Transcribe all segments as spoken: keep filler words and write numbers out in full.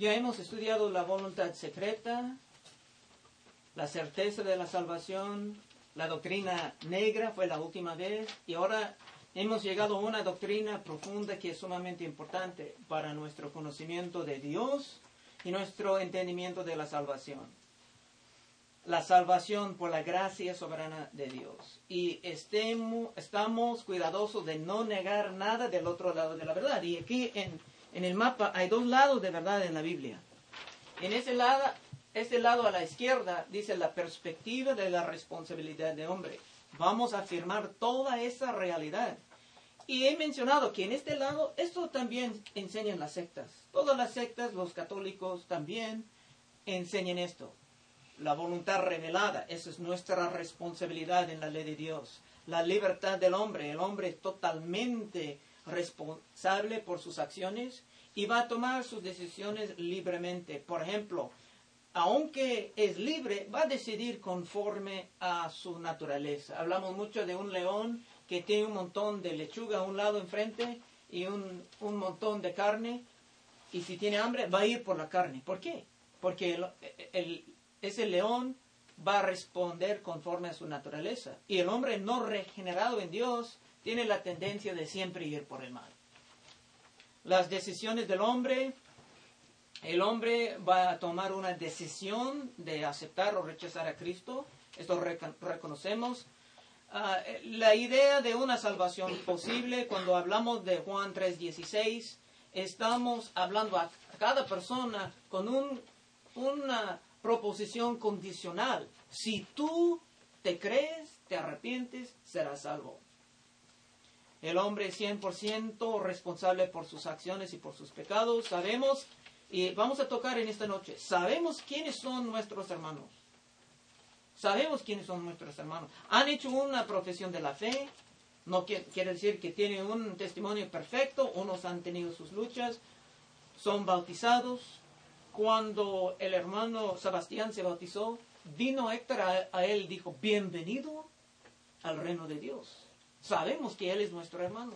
Ya hemos estudiado la voluntad secreta, la certeza de la salvación, la doctrina negra fue la última vez, y ahora hemos llegado a una doctrina profunda que es sumamente importante para nuestro conocimiento de Dios y nuestro entendimiento de la salvación. La salvación por la gracia soberana de Dios. Y estemos, estamos cuidadosos de no negar nada del otro lado de la verdad. Y aquí en, en el mapa hay dos lados de verdad en la Biblia. En ese lado, ese lado a la izquierda dice la perspectiva de la responsabilidad del hombre. Vamos a afirmar toda esa realidad. Y he mencionado que en este lado, esto también enseñan las sectas. Todas las sectas, los católicos también enseñan esto. La voluntad revelada, esa es nuestra responsabilidad en la ley de Dios. La libertad del hombre, el hombre es totalmente responsable por sus acciones y va a tomar sus decisiones libremente. Por ejemplo, aunque es libre, va a decidir conforme a su naturaleza. Hablamos mucho de un león que tiene un montón de lechuga a un lado enfrente y un, un montón de carne, y si tiene hambre va a ir por la carne. ¿Por qué? Porque el, el, ese león va a responder conforme a su naturaleza, y el hombre no regenerado en Dios tiene la tendencia de siempre ir por el mal. Las decisiones del hombre, el hombre va a tomar una decisión de aceptar o rechazar a Cristo, esto rec- reconocemos. Uh, la idea de una salvación posible, cuando hablamos de Juan tres dieciséis, estamos hablando a cada persona con un, una proposición condicional. Si tú te crees, te arrepientes, serás salvo. El hombre es cien por ciento responsable por sus acciones y por sus pecados. Sabemos, y vamos a tocar en esta noche, sabemos quiénes son nuestros hermanos. Sabemos quiénes son nuestros hermanos. Han hecho una profesión de la fe. No quiere, quiere decir que tienen un testimonio perfecto. Unos han tenido sus luchas. Son bautizados. Cuando el hermano Sebastián se bautizó, vino Héctor a, a él y dijo, bienvenido al reino de Dios. Sabemos que él es nuestro hermano.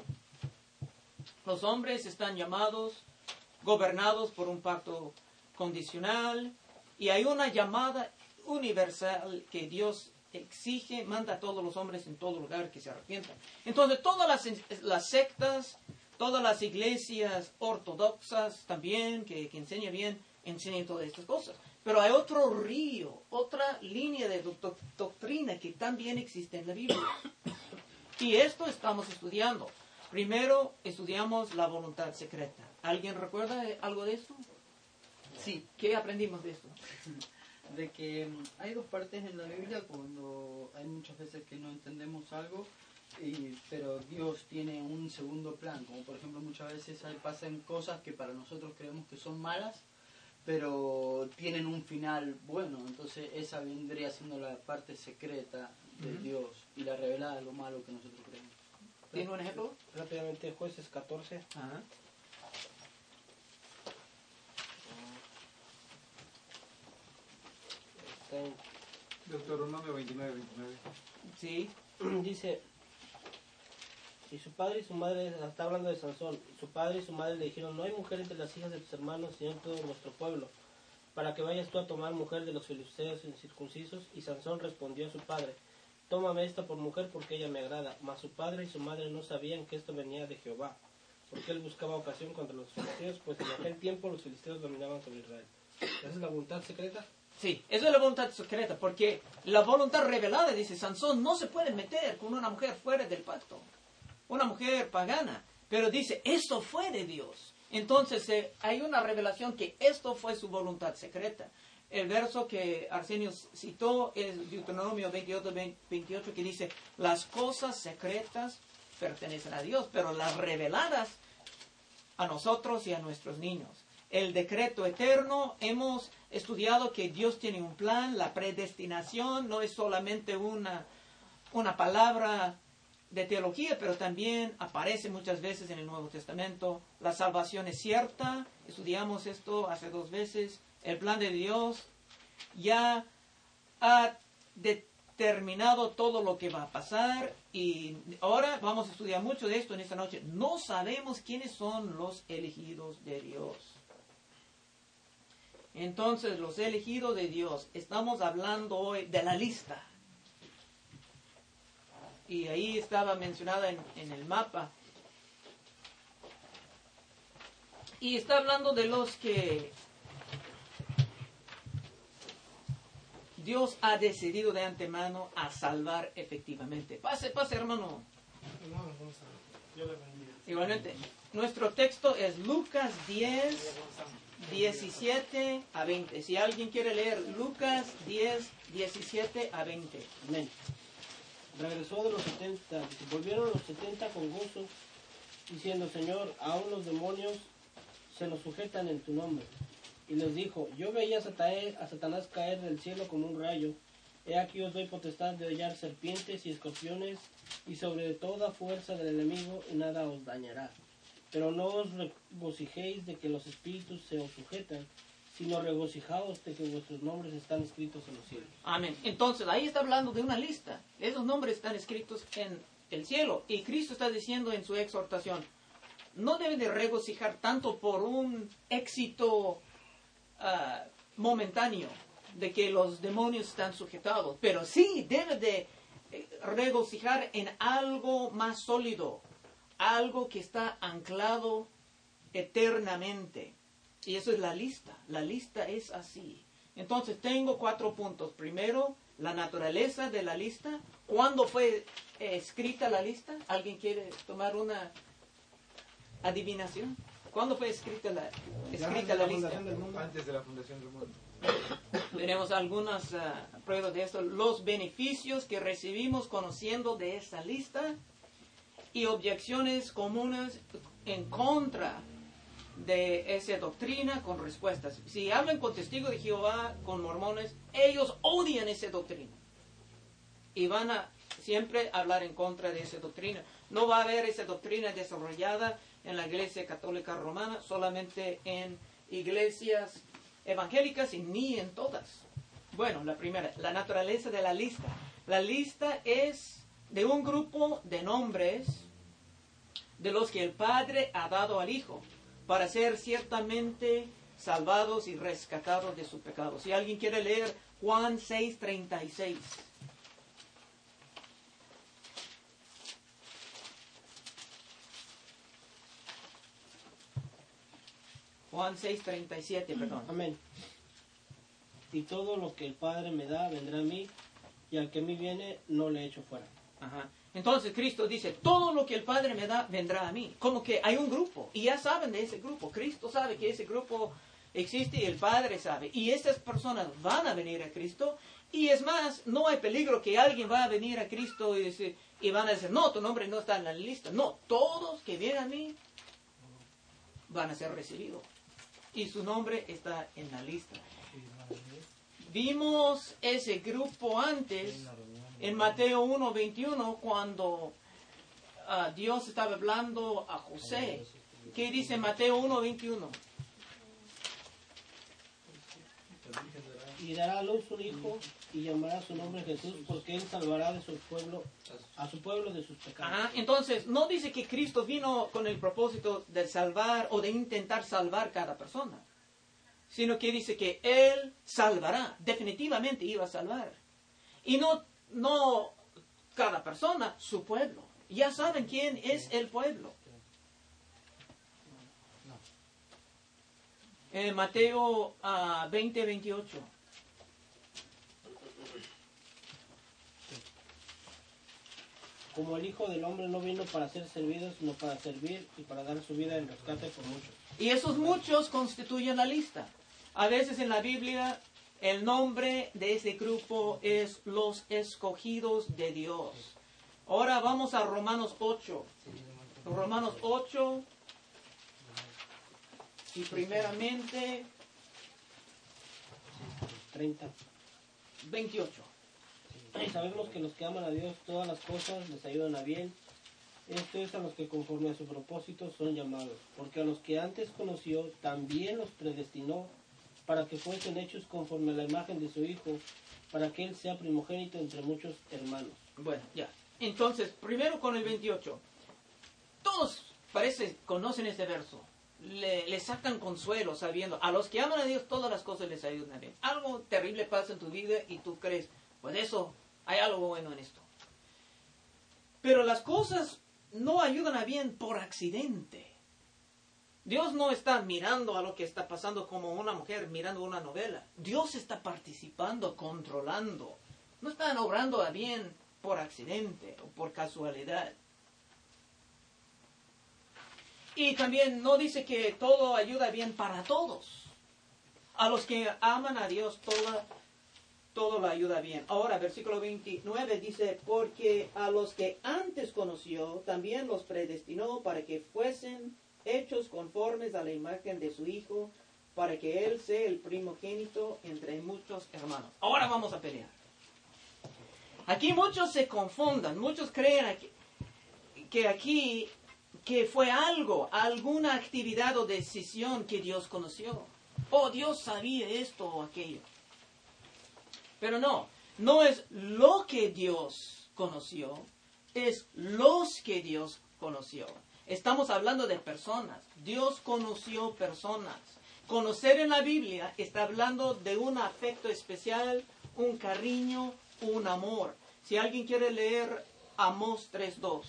Los hombres están llamados, gobernados por un pacto condicional. Y hay una llamada universal que Dios exige, manda a todos los hombres en todo lugar que se arrepientan. Entonces, todas las, las sectas, todas las iglesias ortodoxas también, que, que enseñan bien, enseñan todas estas cosas. Pero hay otro río, otra línea de do- doctrina que también existe en la Biblia. Y esto estamos estudiando. Primero, estudiamos la voluntad secreta. ¿Alguien recuerda algo de esto? Sí. ¿Qué aprendimos de esto? De que hay dos partes en la Biblia cuando hay muchas veces que no entendemos algo, y, pero Dios tiene un segundo plan, como por ejemplo muchas veces hay, pasan cosas que para nosotros creemos que son malas, pero tienen un final bueno. Entonces esa vendría siendo la parte secreta de uh-huh. Dios, y la revelada de lo malo que nosotros creemos. ¿Tiene un ejemplo? Rápidamente, Jueces catorce. Ajá. Deuteronomio veintinueve, veintinueve. Sí. Dice, y su padre y su madre, está hablando de Sansón, su padre y su madre le dijeron, no hay mujer entre las hijas de tus hermanos, sino en todo nuestro pueblo, para que vayas tú a tomar mujer de los filisteos incircuncisos. Y Sansón respondió a su padre, tómame esta por mujer porque ella me agrada. Mas su padre y su madre no sabían que esto venía de Jehová, porque él buscaba ocasión contra los filisteos, pues en aquel tiempo los filisteos dominaban sobre Israel. ¿Esa es la voluntad secreta? Sí, eso es la voluntad secreta, porque la voluntad revelada, dice Sansón, no se puede meter con una mujer fuera del pacto, una mujer pagana, pero dice, esto fue de Dios. Entonces eh, hay una revelación que esto fue su voluntad secreta. El verso que Arsenio citó es Deuteronomio veintiocho, veintiocho, que dice, las cosas secretas pertenecen a Dios, pero las reveladas a nosotros y a nuestros niños. El decreto eterno, hemos estudiado que Dios tiene un plan. La predestinación no es solamente una, una palabra de teología, pero también aparece muchas veces en el Nuevo Testamento. La salvación es cierta, estudiamos esto hace dos veces. El plan de Dios ya ha determinado todo lo que va a pasar, y ahora vamos a estudiar mucho de esto en esta noche. No sabemos quiénes son los elegidos de Dios. Entonces, los elegidos de Dios, estamos hablando hoy de la lista. Y ahí estaba mencionada en, en el mapa. Y está hablando de los que Dios ha decidido de antemano a salvar efectivamente. Pase, pase, hermano. Igualmente, nuestro texto es Lucas diez, diecisiete a veinte. Si alguien quiere leer Lucas diez, diecisiete a veinte. Amén. Regresó de los setenta, y volvieron los setenta con gozo, diciendo, Señor, aún los demonios se nos sujetan en tu nombre. Y les dijo, yo veía a Satanás, a Satanás caer del cielo como un rayo. He aquí os doy potestad de hollar serpientes y escorpiones, y sobre toda fuerza del enemigo, y nada os dañará. Pero no os regocijéis de que los espíritus se os sujetan, sino regocijaos de que vuestros nombres están escritos en los cielos. Amén. Entonces, ahí está hablando de una lista. Esos nombres están escritos en el cielo. Y Cristo está diciendo en su exhortación, no deben de regocijar tanto por un éxito uh, momentáneo, de que los demonios están sujetados, pero sí deben de regocijar en algo más sólido, algo que está anclado eternamente. Y eso es la lista. La lista es así. Entonces tengo cuatro puntos. Primero, la naturaleza de la lista. ¿Cuándo fue eh, escrita la lista? ¿Alguien quiere tomar una adivinación? ¿Cuándo fue escrita la, escrita la, la lista? Antes de la fundación del mundo. Tenemos algunas uh, pruebas de esto. Los beneficios que recibimos conociendo de esa lista y objeciones comunes en contra de esa doctrina con respuestas. Si hablan con testigos de Jehová, con mormones, ellos odian esa doctrina. Y van a siempre hablar en contra de esa doctrina. No va a haber esa doctrina desarrollada en la Iglesia Católica Romana, solamente en iglesias evangélicas y ni en todas. Bueno, la primera, la naturaleza de la lista. La lista es de un grupo de nombres de los que el Padre ha dado al Hijo, para ser ciertamente salvados y rescatados de su pecado. Si alguien quiere leer Juan seis, treinta y seis. Juan seis, treinta y siete, perdón. Amén. Y todo lo que el Padre me da vendrá a mí, y al que a mí viene no le echo fuera. Ajá. Entonces Cristo dice, todo lo que el Padre me da vendrá a mí. Como que hay un grupo, y ya saben de ese grupo. Cristo sabe que ese grupo existe y el Padre sabe. Y estas personas van a venir a Cristo. Y es más, no hay peligro que alguien va a venir a Cristo y, decir, y van a decir, no, tu nombre no está en la lista. No, todos que vienen a mí van a ser recibidos. Y su nombre está en la lista. Vimos ese grupo antes en Mateo uno, veintiuno, cuando uh, Dios estaba hablando a José. ¿Qué dice Mateo uno, veintiuno? Y dará a luz un hijo y llamará su nombre Jesús, porque él salvará de su pueblo, a su pueblo de sus pecados. Ajá. Entonces, no dice que Cristo vino con el propósito de salvar o de intentar salvar cada persona, sino que dice que Él salvará, definitivamente iba a salvar. Y no, no cada persona, su pueblo. Ya saben quién es el pueblo. En Mateo uh, veinte, veintiocho. Como el Hijo del Hombre no vino para ser servido, sino para servir y para dar su vida en rescate por muchos. Y esos muchos constituyen la lista. A veces en la Biblia el nombre de ese grupo es los escogidos de Dios. Ahora vamos a Romanos ocho. Romanos ocho. Y primeramente treinta. veintiocho. Y sabemos que los que aman a Dios, todas las cosas les ayudan a bien. Esto es a los que conforme a su propósito son llamados. Porque a los que antes conoció, también los predestinó para que fuesen hechos conforme a la imagen de su Hijo, para que Él sea primogénito entre muchos hermanos. Bueno, ya. Entonces, primero con el veintiocho. Todos, parece, conocen este verso. le, le sacan consuelo sabiendo, a los que aman a Dios todas las cosas les ayudan bien. Algo terrible pasa en tu vida y tú crees, pues eso, hay algo bueno en esto. Pero las cosas no ayudan a bien por accidente. Dios no está mirando a lo que está pasando como una mujer mirando una novela. Dios está participando, controlando. No están obrando a bien por accidente o por casualidad. Y también no dice que todo ayuda bien para todos. A los que aman a Dios, todo, todo lo ayuda bien. Ahora, versículo veintinueve dice, porque a los que antes conoció, también los predestinó para que fuesen hechos conformes a la imagen de su Hijo, para que Él sea el primogénito entre muchos hermanos. Ahora vamos a pelear. Aquí muchos se confundan, muchos creen aquí, que aquí que fue algo, alguna actividad o decisión que Dios conoció. Oh, Dios sabía esto o aquello. Pero no, no es lo que Dios conoció, es los que Dios conoció. Estamos hablando de personas. Dios conoció personas. Conocer en la Biblia está hablando de un afecto especial, un cariño, un amor. Si alguien quiere leer Amós tres dos.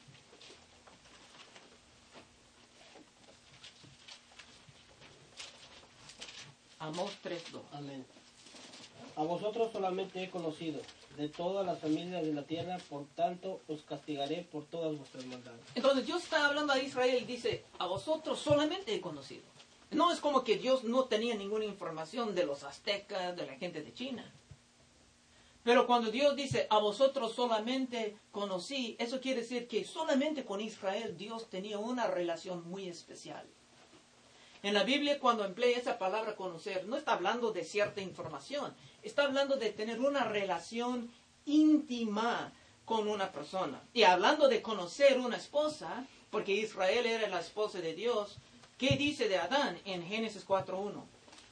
Amós tres dos. Amén. A vosotros solamente he conocido, de todas las familias de la tierra, por tanto os castigaré por todas vuestras maldades. Entonces Dios está hablando a Israel y dice, a vosotros solamente he conocido. No es como que Dios no tenía ninguna información de los aztecas, de la gente de China. Pero cuando Dios dice, a vosotros solamente conocí, eso quiere decir que solamente con Israel Dios tenía una relación muy especial. En la Biblia, cuando emplea esa palabra conocer, no está hablando de cierta información. Está hablando de tener una relación íntima con una persona. Y hablando de conocer una esposa, porque Israel era la esposa de Dios, ¿qué dice de Adán en Génesis cuatro uno?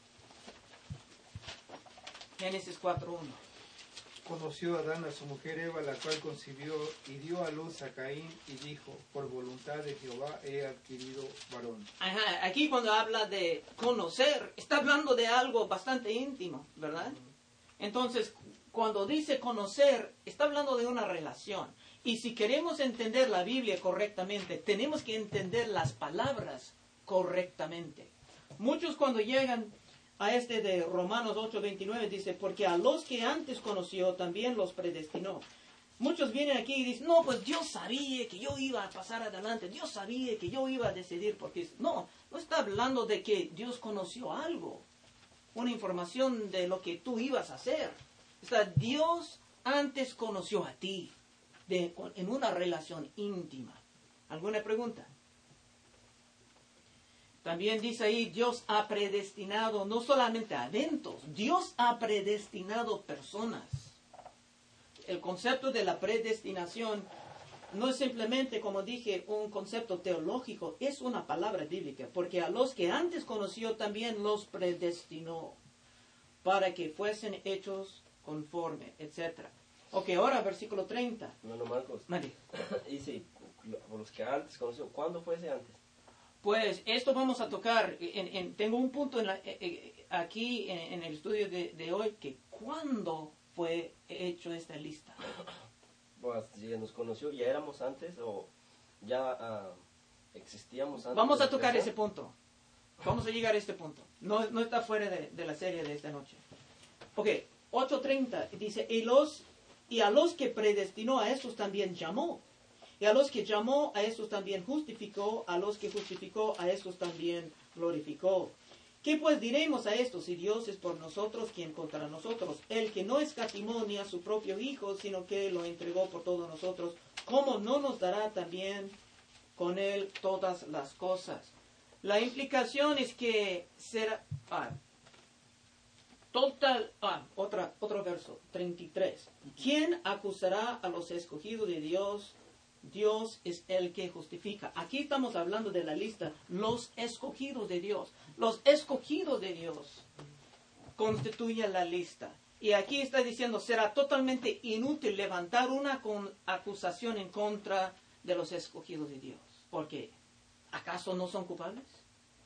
Génesis cuatro uno. Conoció Adán a su mujer Eva, la cual concibió y dio a luz a Caín y dijo, por voluntad de Jehová he adquirido varón. Ajá, aquí cuando habla de conocer, está hablando de algo bastante íntimo, ¿verdad? Entonces, cuando dice conocer, está hablando de una relación. Y si queremos entender la Biblia correctamente, tenemos que entender las palabras correctamente. Muchos cuando llegan a este de Romanos ocho veintinueve dice, porque a los que antes conoció también los predestinó. Muchos vienen aquí y dicen, no, pues Dios sabía que yo iba a pasar adelante, Dios sabía que yo iba a decidir, porque no, no está hablando de que Dios conoció algo, una información de lo que tú ibas a hacer. Está, Dios antes conoció a ti, de, en una relación íntima. ¿Alguna pregunta? También dice ahí, Dios ha predestinado no solamente a eventos, Dios ha predestinado personas. El concepto de la predestinación no es simplemente, como dije, un concepto teológico, es una palabra bíblica, porque a los que antes conoció también los predestinó para que fuesen hechos conforme, etcétera. Ok, ahora versículo treinta. Hermano Marcos, Mari. dice, por los que antes conoció, ¿cuándo fue ese antes? Pues esto vamos a tocar, en, en, tengo un punto en la, eh, eh, aquí en, en el estudio de, de hoy, que ¿cuándo fue hecho esta lista? Pues, si nos conoció, ¿ya éramos antes o ya uh, existíamos antes? Vamos de a tocar empezar? ese punto, vamos a llegar a este punto, no, no está fuera de, de la serie de esta noche. Ok, ocho treinta dice, y, los, y a los que predestinó a estos también llamó. Y a los que llamó, a estos también justificó, a los que justificó, a estos también glorificó. ¿Qué pues diremos a estos? Si Dios es por nosotros, ¿quién contra nosotros? El que no escatimó ni a su propio Hijo, sino que lo entregó por todos nosotros, ¿cómo no nos dará también con él todas las cosas? La implicación es que será... Ah, total... Ah, otra, otro verso, treinta y tres. ¿Quién acusará a los escogidos de Dios? Dios es el que justifica. Aquí estamos hablando de la lista, los escogidos de Dios. Los escogidos de Dios constituyen la lista. Y aquí está diciendo, será totalmente inútil levantar una con acusación en contra de los escogidos de Dios. Porque, ¿acaso no son culpables?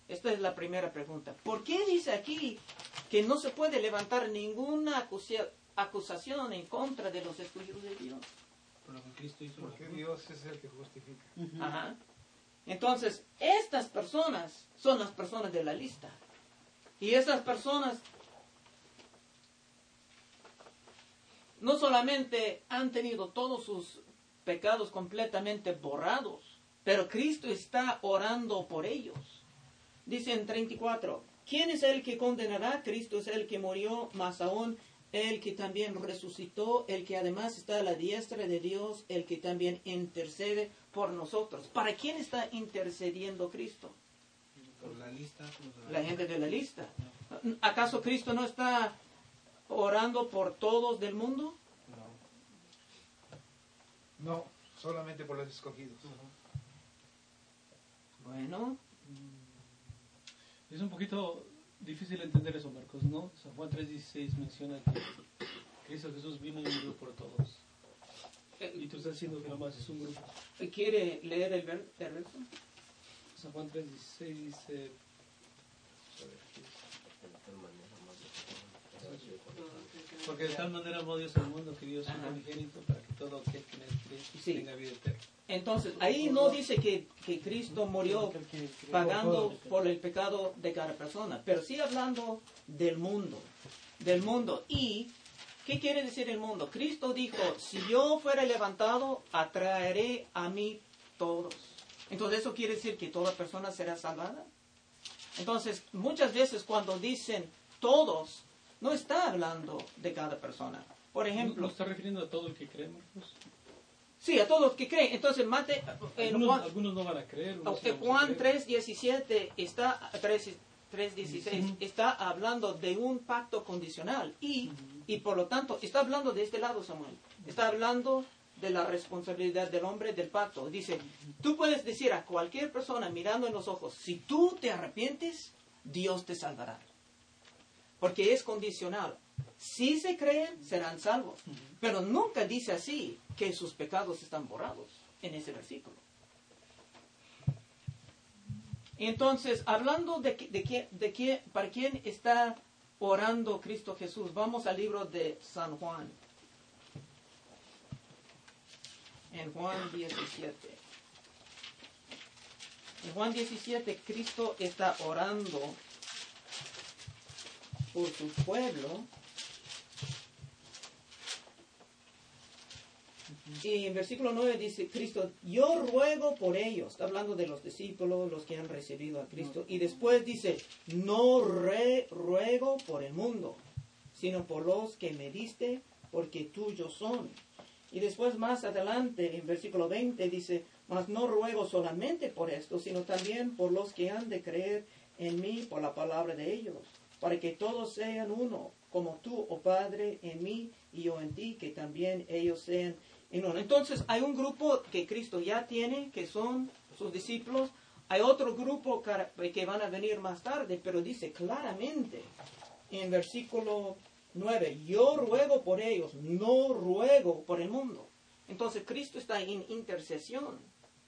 Esta es la primera pregunta. ¿Por qué dice aquí que no se puede levantar ninguna acusia- acusación en contra de los escogidos de Dios? Por lo que Cristo hizo. Porque Dios es el que justifica. Ajá. Entonces, estas personas son las personas de la lista. Y estas personas no solamente han tenido todos sus pecados completamente borrados, pero Cristo está orando por ellos. Dice en treinta y cuatro, ¿quién es el que condenará? Cristo es el que murió, más aún el que también resucitó, el que además está a la diestra de Dios, el que también intercede por nosotros. ¿Para quién está intercediendo Cristo? Por la lista. Por La gente de la lista. ¿Acaso Cristo no está orando por todos del mundo? No. No, solamente por los escogidos. Bueno, Es un poquito difícil entender eso, Marcos, ¿no? San Juan tres dieciséis menciona que Cristo Jesús vino y murió por todos. Y tú estás diciendo que nomás es un grupo. ¿quiere leer el, ver- el verso? San Juan tres dieciséis dice... De tal manera más Porque de tal manera amó Dios al mundo que dio su Ajá. unigénito para que todo aquel que en él cree Sí. tenga vida eterna. Entonces, ahí no dice que, que Cristo murió pagando por el pecado de cada persona, pero sí hablando del mundo, del mundo. ¿Y qué quiere decir el mundo? Cristo dijo, si yo fuera levantado, atraeré a mí todos. Entonces, ¿eso quiere decir que toda persona será salvada? Entonces, muchas veces cuando dicen todos, no está hablando de cada persona. Por ¿No, ejemplo, ¿No está refiriendo a todo el que cree, Marcos? sí, a todos los que creen. Entonces, Mate, en Algunos, Juan, algunos no van a creer. unos sí en vamos a Juan creer. tres diecisiete está, tres dieciséis está hablando de un pacto condicional y, y por lo tanto está hablando de este lado, Samuel. Está hablando de la responsabilidad del hombre del pacto. Dice, tú puedes decir a cualquier persona mirando en los ojos, si tú te arrepientes, Dios te salvará. Porque es condicional. Si se creen, serán salvos. Pero nunca dice así que sus pecados están borrados en ese versículo. Entonces, hablando de, de, qué, de qué, para quién está orando Cristo Jesús, vamos al libro de San Juan. En Juan diecisiete. En Juan diecisiete, Cristo está orando por su pueblo. Y en versículo nueve dice Cristo, yo ruego por ellos. Está hablando de los discípulos, los que han recibido a Cristo. Y después dice, no re, ruego por el mundo, sino por los que me diste, porque tuyos son. Y después más adelante, en versículo veinte, dice, mas no ruego solamente por esto, sino también por los que han de creer en mí por la palabra de ellos, para que todos sean uno, como tú, oh Padre, en mí y yo en ti, que también ellos sean en uno. Entonces, hay un grupo que Cristo ya tiene, que son sus discípulos. Hay otro grupo que van a venir más tarde, pero dice claramente en versículo nueve, yo ruego por ellos, no ruego por el mundo. Entonces, Cristo está en intercesión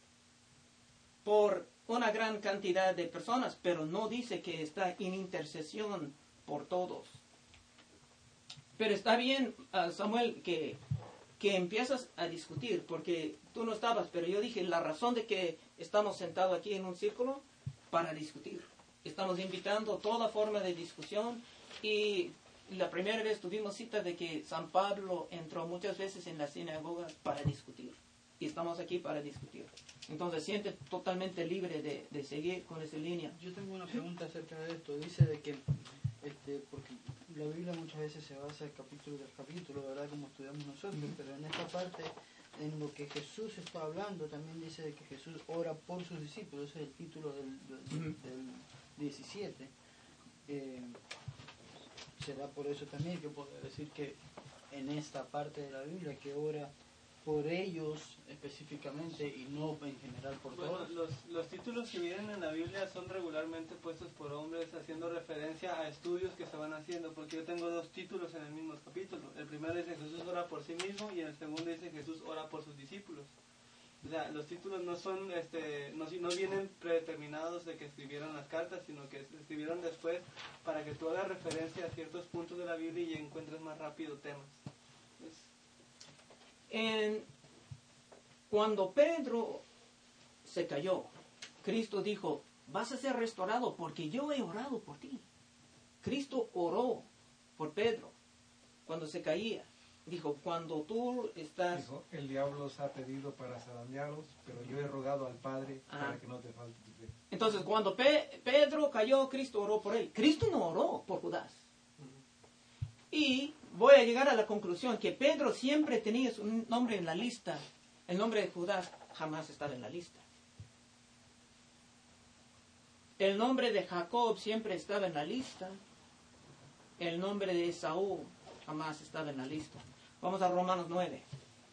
por una gran cantidad de personas, pero no dice que está en intercesión por todos. Pero está bien, uh, Samuel, que, que empiezas a discutir, porque tú no estabas, pero yo dije, la razón de que estamos sentados aquí en un círculo, para discutir. Estamos invitando toda forma de discusión, y la primera vez tuvimos cita de que San Pablo entró muchas veces en la sinagoga para discutir. Y estamos aquí para discutir. Entonces, siente totalmente libre de, de seguir con esa línea. Yo tengo una pregunta acerca de esto. Dice de que, este, porque la Biblia muchas veces se basa en capítulo del capítulo, ¿verdad? Como estudiamos nosotros, pero en esta parte, en lo que Jesús está hablando, también dice de que Jesús ora por sus discípulos. Ese es el título del, del, del diecisiete. Eh, será por eso también que puedo decir que en esta parte de la Biblia que ora por ellos específicamente y no en general por Bueno, todos. los, los títulos que vienen en la Biblia son regularmente puestos por hombres haciendo referencia a estudios que se van haciendo, porque yo tengo dos títulos en el mismo capítulo. El primero dice Jesús ora por sí mismo y en el segundo dice Jesús ora por sus discípulos. O sea, los títulos no son, este, no, no vienen predeterminados de que escribieron las cartas, sino que se escribieron después para que tú hagas referencia a ciertos puntos de la Biblia y encuentres más rápido temas. Es- En, cuando Pedro se cayó, Cristo dijo, vas a ser restaurado porque yo he orado por ti. Cristo oró por Pedro cuando se caía. Dijo, cuando tú estás... Dijo, el diablo os ha pedido para zarandearos, pero yo he rogado al Padre Ajá. para que no te falte tu fe. Entonces, cuando Pe- Pedro cayó, Cristo oró por él. Cristo no oró por Judas. Y voy a llegar a la conclusión que Pedro siempre tenía su nombre en la lista. El nombre de Judas jamás estaba en la lista. El nombre de Jacob siempre estaba en la lista. El nombre de Esaú jamás estaba en la lista. Vamos a Romanos nueve.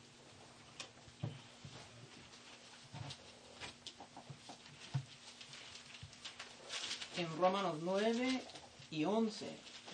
En Romanos nueve y once.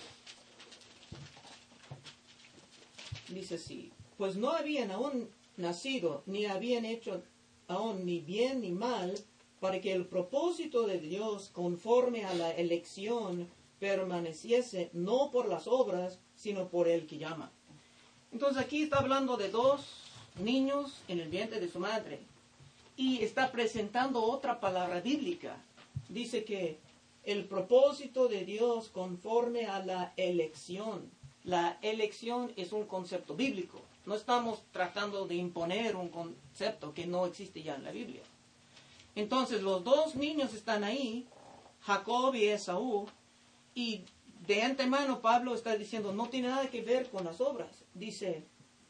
Dice así, pues no habían aún nacido, ni habían hecho aún ni bien ni mal, para que el propósito de Dios conforme a la elección permaneciese no por las obras, sino por el que llama. Entonces aquí está hablando de dos niños en el vientre de su madre y está presentando otra palabra bíblica. Dice que el propósito de Dios conforme a la elección. La elección es un concepto bíblico. No estamos tratando de imponer un concepto que no existe ya en la Biblia. Entonces los dos niños están ahí, Jacob y Esaú, y de antemano Pablo está diciendo, no tiene nada que ver con las obras. Dice,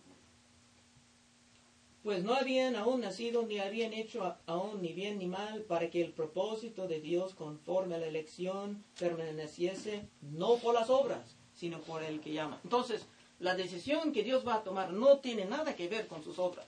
pues no habían aún nacido, ni habían hecho aún ni bien ni mal, para que el propósito de Dios conforme a la elección permaneciese no por las obras, sino por el que llama. Entonces, la decisión que Dios va a tomar no tiene nada que ver con sus obras.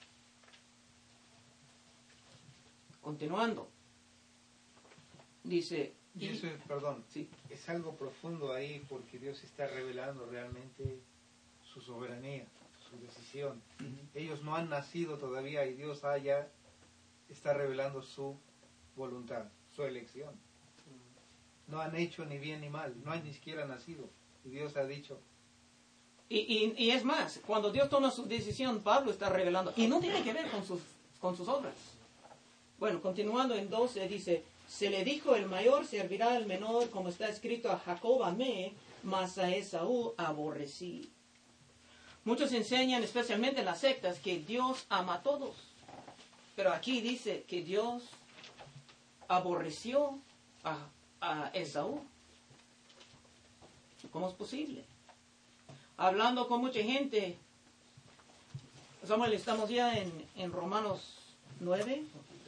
Continuando. Dice... Y eso es, perdón, Sí. es algo profundo ahí porque Dios está revelando realmente su soberanía, su decisión. Ellos no han nacido todavía y Dios allá está revelando su voluntad, su elección. No han hecho ni bien ni mal, no han ni siquiera nacido. Y Dios ha dicho... Y, y, y es más, cuando Dios toma su decisión, Pablo está revelando, y no tiene que ver con sus, con sus obras. Bueno, continuando en doce, dice, se le dijo, el mayor servirá al menor, como está escrito, a Jacob amé, mas a Esaú aborrecí. Muchos enseñan, especialmente en las sectas, que Dios ama a todos. Pero aquí dice que Dios aborreció a, a Esaú. ¿Cómo es posible? Hablando con mucha gente, Samuel, estamos ya en, en Romanos nueve,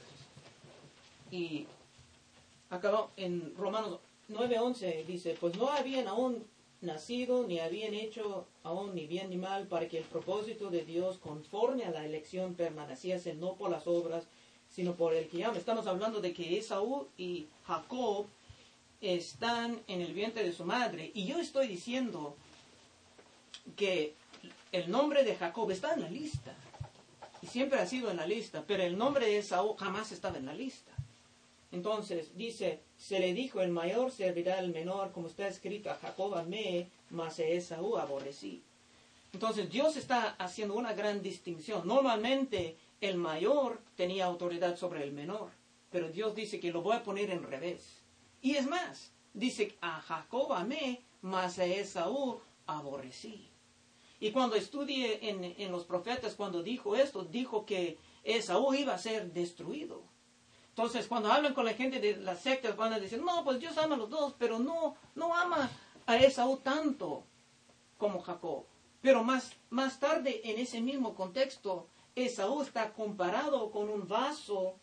y acabó en Romanos nueve once, dice, pues no habían aún nacido, ni habían hecho aún ni bien ni mal, para que el propósito de Dios conforme a la elección permaneciese no por las obras, sino por el que llama. Estamos hablando de que Esaú y Jacob están en el vientre de su madre, y yo estoy diciendo que el nombre de Jacob está en la lista, y siempre ha sido en la lista, pero el nombre de Esaú jamás estaba en la lista. Entonces dice, se le dijo, el mayor servirá al menor, como está escrito, a Jacob amé, mas a Esaú aborrecí. Entonces Dios está haciendo una gran distinción. Normalmente el mayor tenía autoridad sobre el menor, pero Dios dice que lo voy a poner en revés. Y es más, dice, a Jacob amé, mas a Esaú aborrecí. Y cuando estudie en, en los profetas, cuando dijo esto, dijo que Esaú iba a ser destruido. Entonces, cuando hablan con la gente de las sectas, van a decir, no, pues Dios ama a los dos, pero no, no ama a Esaú tanto como Jacob. Pero más, más tarde, en ese mismo contexto, Esaú está comparado con un vaso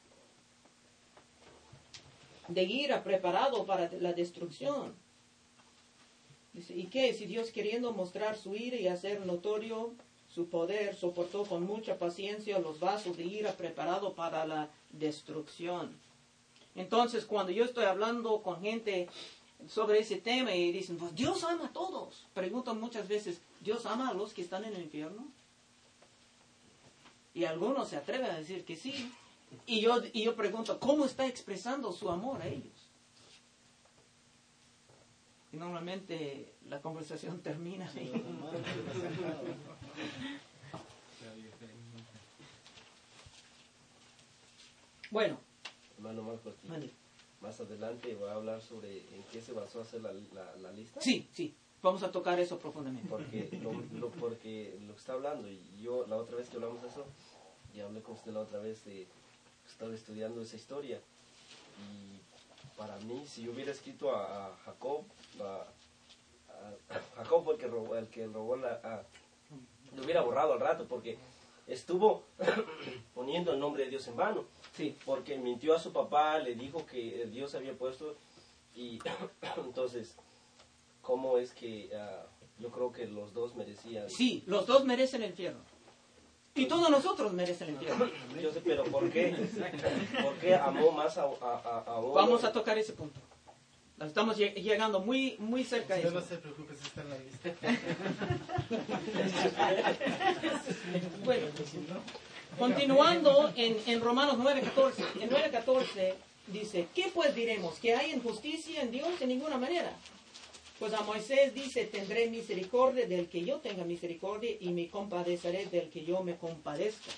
de ira preparado para la destrucción. Dice, ¿y qué? Si Dios, queriendo mostrar su ira y hacer notorio su poder, soportó con mucha paciencia los vasos de ira preparados para la destrucción. Entonces, cuando yo estoy hablando con gente sobre ese tema y dicen, pues Dios ama a todos, preguntan muchas veces, ¿Dios ama a los que están en el infierno? Y algunos se atreven a decir que sí. Y yo, y yo pregunto, ¿cómo está expresando su amor a ellos? Y normalmente la conversación termina ahí. Bueno. Hermano Marcos, Mande. más adelante voy a hablar sobre en qué se basó hacer la, la, la lista. Sí, sí. Vamos a tocar eso profundamente. Porque lo, lo, porque lo que está hablando, y yo la otra vez que hablamos de eso, y hablé con usted la otra vez, de, estaba estudiando esa historia. Y para mí, si yo hubiera escrito a, a Jacob, a, a, a Jacob fue el que robó, el que robó la... A, lo hubiera borrado al rato, porque estuvo poniendo el nombre de Dios en vano. Sí. Porque mintió a su papá, le dijo que Dios había puesto, y entonces, ¿cómo es que uh, yo creo que los dos merecían? Sí, los dos merecen el infierno. Y todos nosotros merecen el infierno. Yo sé, pero ¿por qué? ¿Por qué amó más a, a, a uno? Vamos a tocar ese punto. Estamos llegando muy, muy cerca de eso. No se preocupe, si está en la lista. Bueno, continuando en, en Romanos nueve catorce. En nueve catorce dice, ¿qué pues diremos? ¿Que hay injusticia en Dios? En ninguna manera. Pues a Moisés dice, tendré misericordia del que yo tenga misericordia y me compadeceré del que yo me compadezca.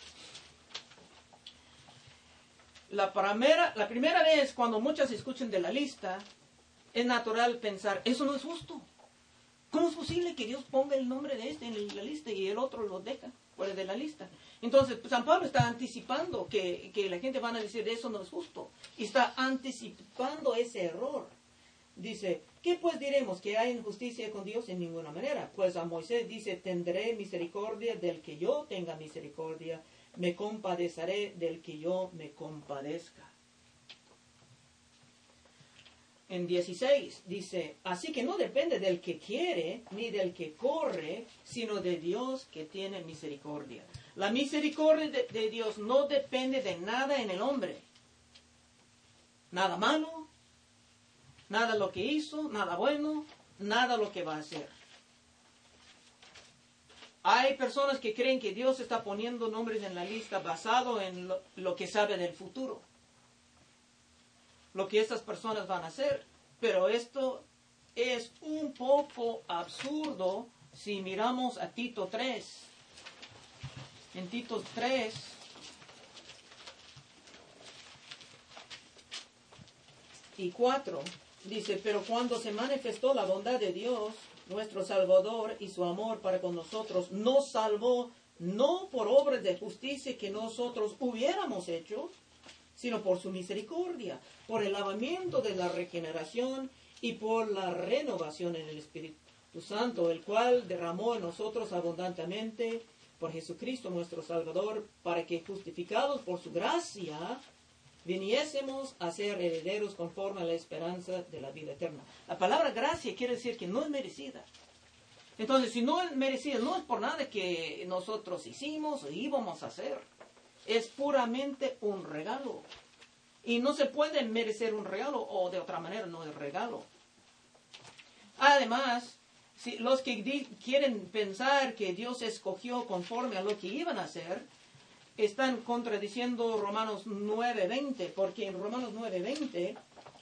La primera, la primera vez cuando muchos escuchan de la lista, es natural pensar, eso no es justo. ¿Cómo es posible que Dios ponga el nombre de este en la lista y el otro lo deja fuera de la lista? Entonces, San Pablo está anticipando que, que la gente va a decir, eso no es justo. Y está anticipando ese error. Dice, ¿qué pues diremos? ¿Que hay injusticia con Dios? En ninguna manera. Pues a Moisés dice, tendré misericordia del que yo tenga misericordia, me compadeceré del que yo me compadezca. En dieciséis dice, así que no depende del que quiere ni del que corre, sino de Dios que tiene misericordia. La misericordia de, de Dios no depende de nada en el hombre. Nada malo, nada lo que hizo, nada bueno, nada lo que va a hacer. Hay personas que creen que Dios está poniendo nombres en la lista basado en lo, lo que sabe del futuro. Lo que estas personas van a hacer. Pero esto es un poco absurdo si miramos a Tito tres. En Tito tres, y cuatro, dice, pero cuando se manifestó la bondad de Dios, nuestro Salvador, y su amor para con nosotros, nos salvó no por obras de justicia que nosotros hubiéramos hecho, sino por su misericordia, por el lavamiento de la regeneración y por la renovación en el Espíritu Santo, el cual derramó en nosotros abundantemente por Jesucristo nuestro Salvador, para que justificados por su gracia, viniésemos a ser herederos conforme a la esperanza de la vida eterna. La palabra gracia quiere decir que no es merecida. Entonces, si no es merecida, no es por nada que nosotros hicimos o íbamos a hacer. Es puramente un regalo. Y no se puede merecer un regalo, o de otra manera no es regalo. Además, si los que di- quieren pensar que Dios escogió conforme a lo que iban a hacer, están contradiciendo Romanos nueve veinte, porque en Romanos nueve veinte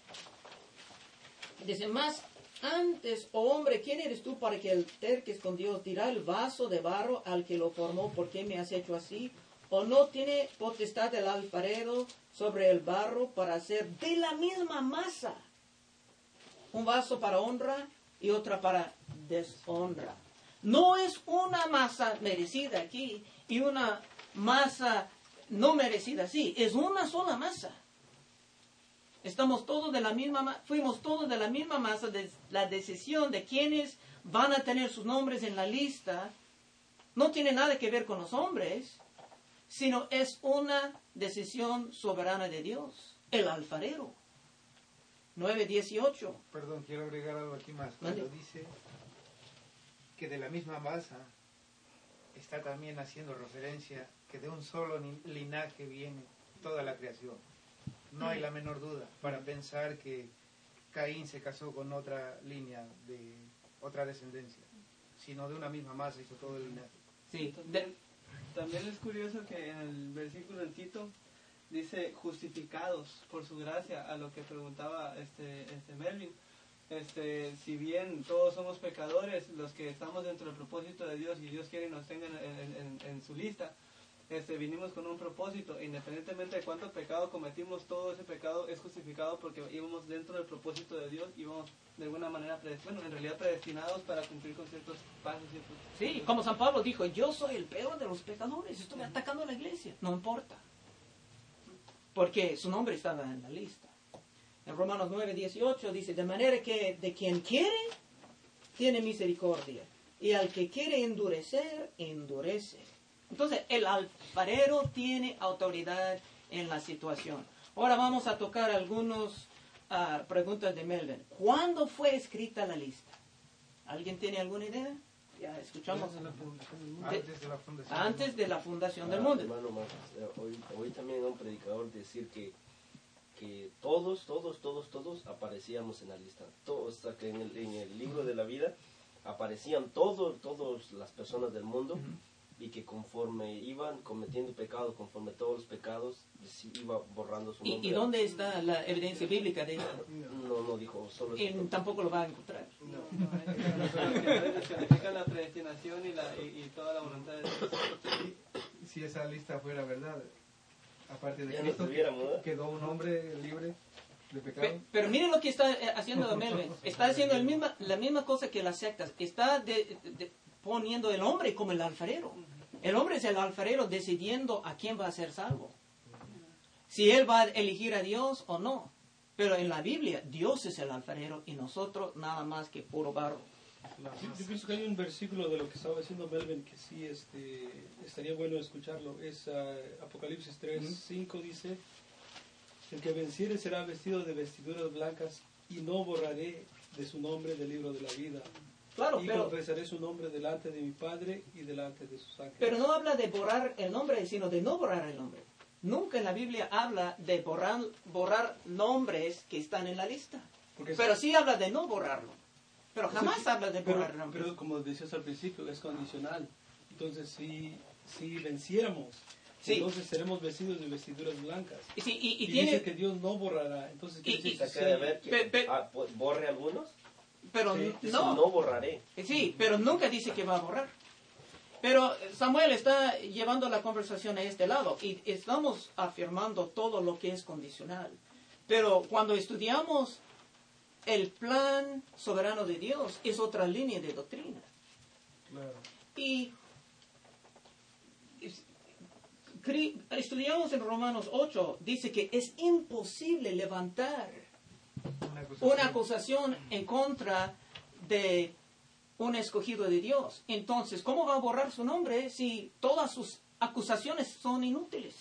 dice, más antes, oh hombre, ¿quién eres tú para que alterques con Dios? Dirá el vaso de barro al que lo formó, ¿por qué me has hecho así? ¿O no tiene potestad el alfarero sobre el barro para hacer de la misma masa un vaso para honra y otra para deshonra? No es una masa merecida aquí y una masa no merecida, sí, es una sola masa. Estamos todos de la misma, fuimos todos de la misma masa. De la decisión de quienes van a tener sus nombres en la lista no tiene nada que ver con los hombres, sino es una decisión soberana de Dios, el alfarero. nueve dieciocho. Perdón, quiero agregar algo aquí más. Mande. Cuando dice que de la misma masa está también haciendo referencia que de un solo ni- linaje viene toda la creación. No hay la menor duda para pensar que Caín se casó con otra línea de otra descendencia, sino de una misma masa hizo todo el linaje. Sí, de- También es curioso que en el versículo en Tito dice justificados por su gracia, a lo que preguntaba este, este Melvin. Este, si bien todos somos pecadores, los que estamos dentro del propósito de Dios y Dios quiere que nos tengan en, en, en su lista, este, vinimos con un propósito, independientemente de cuánto pecado cometimos, todo ese pecado es justificado porque íbamos dentro del propósito de Dios, íbamos de alguna manera, bueno, en realidad predestinados para cumplir con ciertos pasos. Ciertos, Sí, ciertos como San Pablo dijo, yo soy el peor de los pecadores, estoy atacando a la iglesia, no importa, porque su nombre estaba en la lista. En Romanos nueve, dieciocho dice, de manera que de quien quiere, tiene misericordia, y al que quiere endurecer, endurece. Entonces, el alfarero tiene autoridad en la situación. Ahora vamos a tocar algunas uh, preguntas de Melvin. ¿Cuándo fue escrita la lista? ¿Alguien tiene alguna idea? Ya escuchamos. Antes de la fundación. Antes de la fundación del Ah, mundo. hermano Marcos, eh, hoy, hoy también un predicador decir que, que todos, todos, todos, todos aparecíamos en la lista. Todos, hasta que en el, en el libro de la vida aparecían todos, todas las personas del mundo. Uh-huh. Y que conforme iban cometiendo pecado, conforme todos los pecados, iba borrando su nombre. ¿Y, ¿y dónde está la evidencia bíblica de esto? No, no dijo solo y tampoco lo va a encontrar. No, no, significa la predestinación y, la, y, y toda la voluntad de Dios. Si esa lista fuera verdad, aparte de ya Cristo, ¿eh? quedó un hombre libre de pecado. Pero, pero miren lo que está haciendo Melvin. Está haciendo el misma, la misma cosa que las sectas. Está de, de, poniendo el hombre como el alfarero. El hombre es el alfarero decidiendo a quién va a ser salvo. Si él va a elegir a Dios o no. Pero en la Biblia, Dios es el alfarero y nosotros nada más que puro barro. Yo, yo pienso que hay un versículo de lo que estaba diciendo Melvin que sí este, estaría bueno escucharlo. Es uh, Apocalipsis tres, cinco dice, el que venciere será vestido de vestiduras blancas y no borraré de su nombre del libro de la vida. Claro, y pero, confesaré su nombre delante de mi Padre y delante de sus ángeles. Pero no habla de borrar el nombre, sino de no borrar el nombre. Nunca en la Biblia habla de borrar, borrar nombres que están en la lista. Porque pero sí habla de no borrarlo. Pero jamás o sea, habla de borrar pero, nombres. Pero como decías al principio, es condicional. Entonces, si, si venciéramos, sí. entonces seremos vestidos de vestiduras blancas. Y, sí, y, y, y tiene, dice que Dios no borrará. Entonces, ¿quiere decir que se de ver que pe, pe, ah, borre algunos? Pero sí, no. no borraré. Sí, pero nunca dice que va a borrar. Pero Samuel está llevando la conversación a este lado y estamos afirmando todo lo que es condicional. Pero cuando estudiamos el plan soberano de Dios es otra línea de doctrina. Claro. Y estudiamos en Romanos ocho, dice que es imposible levantar una acusación, una acusación en contra de un escogido de Dios. Entonces, ¿cómo va a borrar su nombre si todas sus acusaciones son inútiles?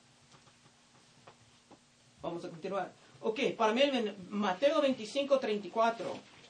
Vamos a continuar. Ok, para mí, Mateo veinticinco, treinta y cuatro.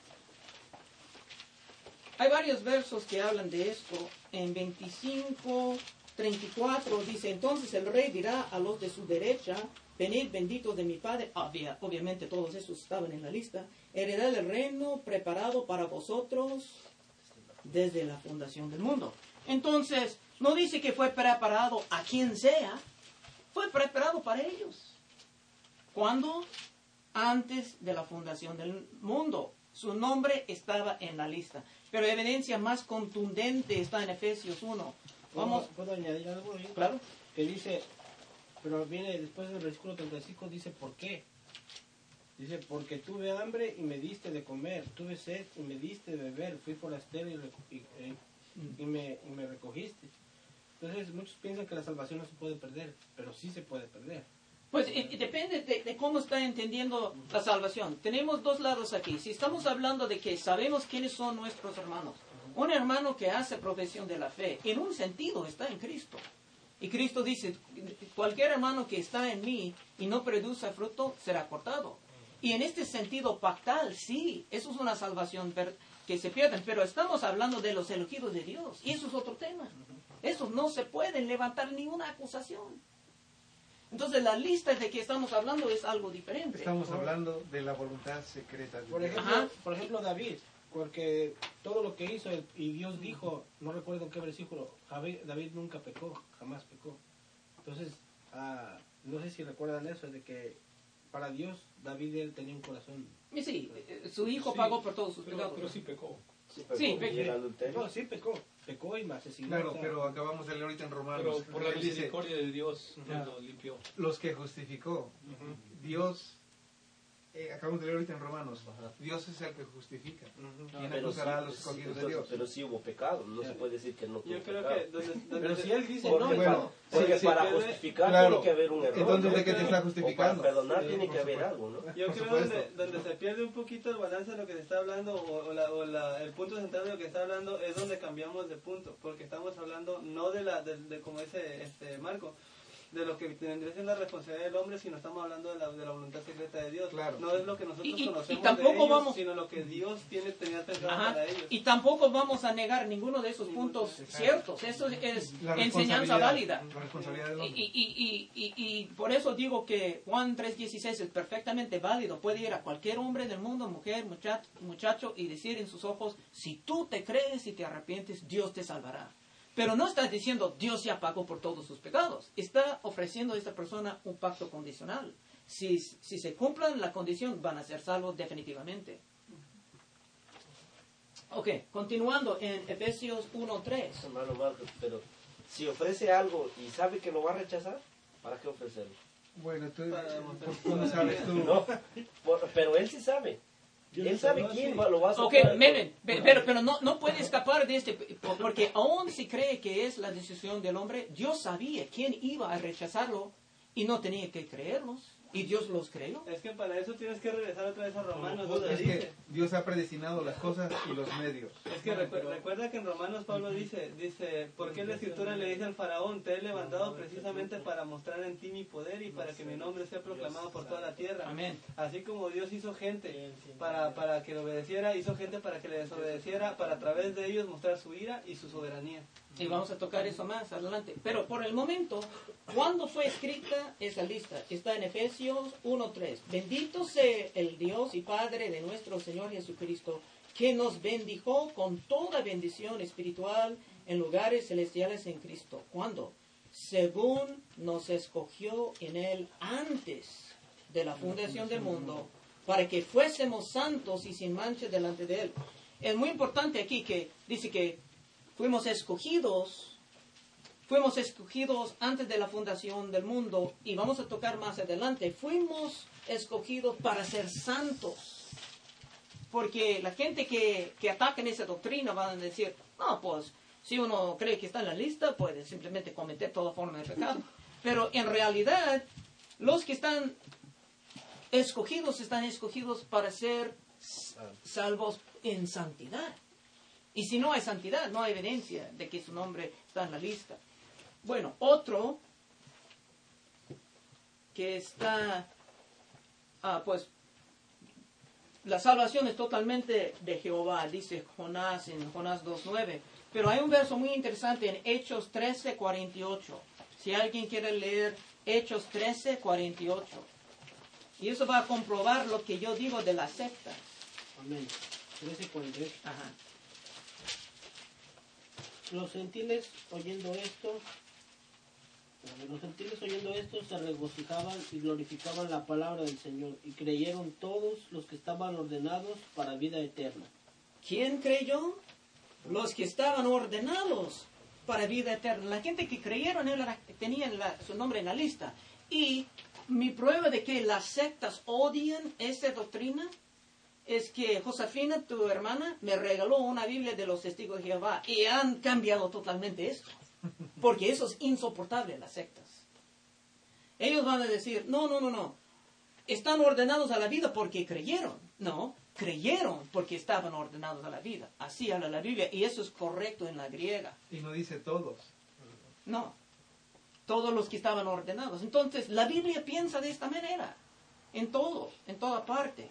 Hay varios versos que hablan de esto. En veinticinco, treinta y cuatro dice, entonces el rey dirá a los de su derecha, venid benditos de mi Padre. Obvia, obviamente todos esos estaban en la lista. Heredad el reino preparado para vosotros desde la fundación del mundo. Entonces, no dice que fue preparado a quien sea, fue preparado para ellos. ¿Cuándo? Antes de la fundación del mundo. Su nombre estaba en la lista. Pero evidencia más contundente está en Efesios uno. Vamos. ¿Puedo añadir algo ahí? Claro. Que dice, pero viene después del versículo treinta y cinco, dice, ¿por qué? Dice, porque tuve hambre y me diste de comer, tuve sed y me diste de beber, fui forastero y, y, y, y, me, y me recogiste. Entonces, muchos piensan que la salvación no se puede perder, pero sí se puede perder. Pues eh, depende de, de cómo está entendiendo la salvación. Tenemos dos lados aquí. Si estamos hablando de que sabemos quiénes son nuestros hermanos, un hermano que hace profesión de la fe, en un sentido está en Cristo. Y Cristo dice, cualquier hermano que está en mí y no produce fruto, será cortado. Y en este sentido pactal, sí, eso es una salvación que se pierden, pero estamos hablando de los elegidos de Dios, y eso es otro tema. Esos no se pueden levantar ninguna acusación. Entonces la lista de que estamos hablando es algo diferente. Estamos hablando de la voluntad secreta de por ejemplo, Ajá. por ejemplo David, Porque todo lo que hizo el- y Dios dijo, no recuerdo en qué versículo, Javi- David nunca pecó, jamás pecó. Entonces, ah, no sé si recuerdan eso, de que para Dios David él tenía un corazón. Y sí, eh, su hijo Sí, pagó por todos sus Pero, pecados. pero sí pecó. Sí, pero Sí, y pe- el adulterio. No, sí pecó, pecó y me asesinó. Claro, o sea, pero acabamos de leer ahorita en Romanos. Pero por la Él dice, misericordia de Dios nos Claro. lo limpió. los que justificó. Dios, eh, acabamos de leer ahorita en Romanos, Ajá. Dios es el que justifica. Ujú. ¿Quién Pero acusará a sí, los sí, escogidos de entonces, Dios? pero sí hubo pecado, no se puede decir que no tuvo Yo creo pecado. que donde, donde Pero se- si él dice Porque, no, para, no. porque Sí, sí, para pero- justificar Claro. tiene que haber un error. Entonces, ¿no? ¿de qué te está O justificando? para perdonar Sí, tiene por que haber supuesto. algo, ¿no? Yo Por creo supuesto. donde, donde se pierde un poquito el balance de lo que se está hablando o, o la- o la- el punto central de lo que se está hablando es donde cambiamos de punto, porque estamos hablando no de la de, de como dice este Marco, de lo que tendría que ser la responsabilidad del hombre, sino estamos hablando de la, de la voluntad secreta de Dios. Claro. No es lo que nosotros Y- y- conocemos y tampoco de ellos, vamos- sino lo que Dios tiene tenía pensado Ajá. para ellos. Y tampoco vamos a negar ninguno de esos puntos ciertos. Eso es La enseñanza responsabilidad- válida. La responsabilidad del Y, hombre. y, y, y, y por eso digo que Juan tres dieciséis es perfectamente válido. Puede ir a cualquier hombre del mundo, mujer, muchacho, muchacho, y decir en sus ojos, si tú te crees y te arrepientes, Dios te salvará. Pero no está diciendo, Dios ya pagó por todos sus pecados. Está ofreciendo a esta persona un pacto condicional. Si, si se cumplan la condición, van a ser salvos definitivamente. Ok, continuando en Efesios uno tres. Hermano Marcos, pero si ofrece algo y sabe que lo va a rechazar, ¿para qué ofrecerlo? Bueno, tú, Para demostrar su ¿cómo sabes tú? No, por- pero él sí sabe. Él sabe quién va- lo va a Ok, aceptar. miren, pe- pero, pero no, no puede escapar de este, porque aún si cree que es la decisión del hombre, Dios sabía quién iba a rechazarlo y no tenía que creerlos, y Dios los creyó. Es que para eso tienes que regresar otra vez a Romanos, donde Es dice... que Dios ha predestinado las cosas y los medios. Es que recu- recuerda que en Romanos Pablo dice, dice, ¿por qué la escritura le dice al faraón, te he levantado precisamente para mostrar en ti mi poder y para que mi nombre sea proclamado por toda la tierra? Amén. Así como Dios hizo gente para, para que le obedeciera, hizo gente para que le desobedeciera, para a través de ellos mostrar su ira y su soberanía. Y vamos a tocar eso más adelante. Pero por el momento, ¿cuándo fue escrita esa lista? Está en Efesios uno tres. Bendito sea el Dios y Padre de nuestro Señor Jesucristo, que nos bendijo con toda bendición espiritual en lugares celestiales en Cristo. ¿Cuándo? Según nos escogió en Él antes de la fundación del mundo, para que fuésemos santos y sin mancha delante de Él. Es muy importante aquí que dice que fuimos escogidos, fuimos escogidos antes de la fundación del mundo, y vamos a tocar más adelante, fuimos escogidos para ser santos. Porque la gente que, que ataca en esa doctrina van a decir, no, pues, si uno cree que está en la lista, puede simplemente cometer toda forma de pecado. Pero en realidad, los que están escogidos, están escogidos para ser salvos en santidad. Y si no hay santidad, no hay evidencia de que su nombre está en la lista. Bueno, otro que está, ah, pues, la salvación es totalmente de Jehová, dice Jonás en Jonás dos nueve. Pero hay un verso muy interesante en Hechos trece cuarenta y ocho. Si alguien quiere leer Hechos trece cuarenta y ocho. Y eso va a comprobar lo que yo digo de las sectas. Amén. trece cuarenta y ocho. Ajá. Los gentiles oyendo esto, los gentiles oyendo esto se regocijaban y glorificaban la palabra del Señor, y creyeron todos los que estaban ordenados para vida eterna. ¿Quién creyó? Los que estaban ordenados para vida eterna. La gente que creyeron él era- tenían la- su nombre en la lista. Y mi prueba de que las sectas odian esta doctrina es que Josefina, tu hermana, me regaló una Biblia de los Testigos de Jehová y han cambiado totalmente esto. Porque eso es insoportable, las sectas. Ellos van a decir, no, no, no, no. Están ordenados a la vida porque creyeron. No, creyeron porque estaban ordenados a la vida. Así habla la Biblia y eso es correcto en la griega. Y no dice todos. No, todos los que estaban ordenados. Entonces, la Biblia piensa de esta manera. En todo, en toda parte.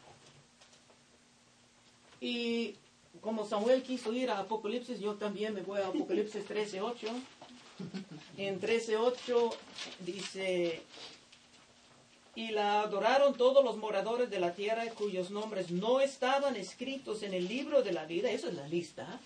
Y como Samuel quiso ir a Apocalipsis, yo también me voy a Apocalipsis trece ocho. En trece ocho dice, y la adoraron todos los moradores de la tierra cuyos nombres no estaban escritos en el libro de la vida. Esa es la lista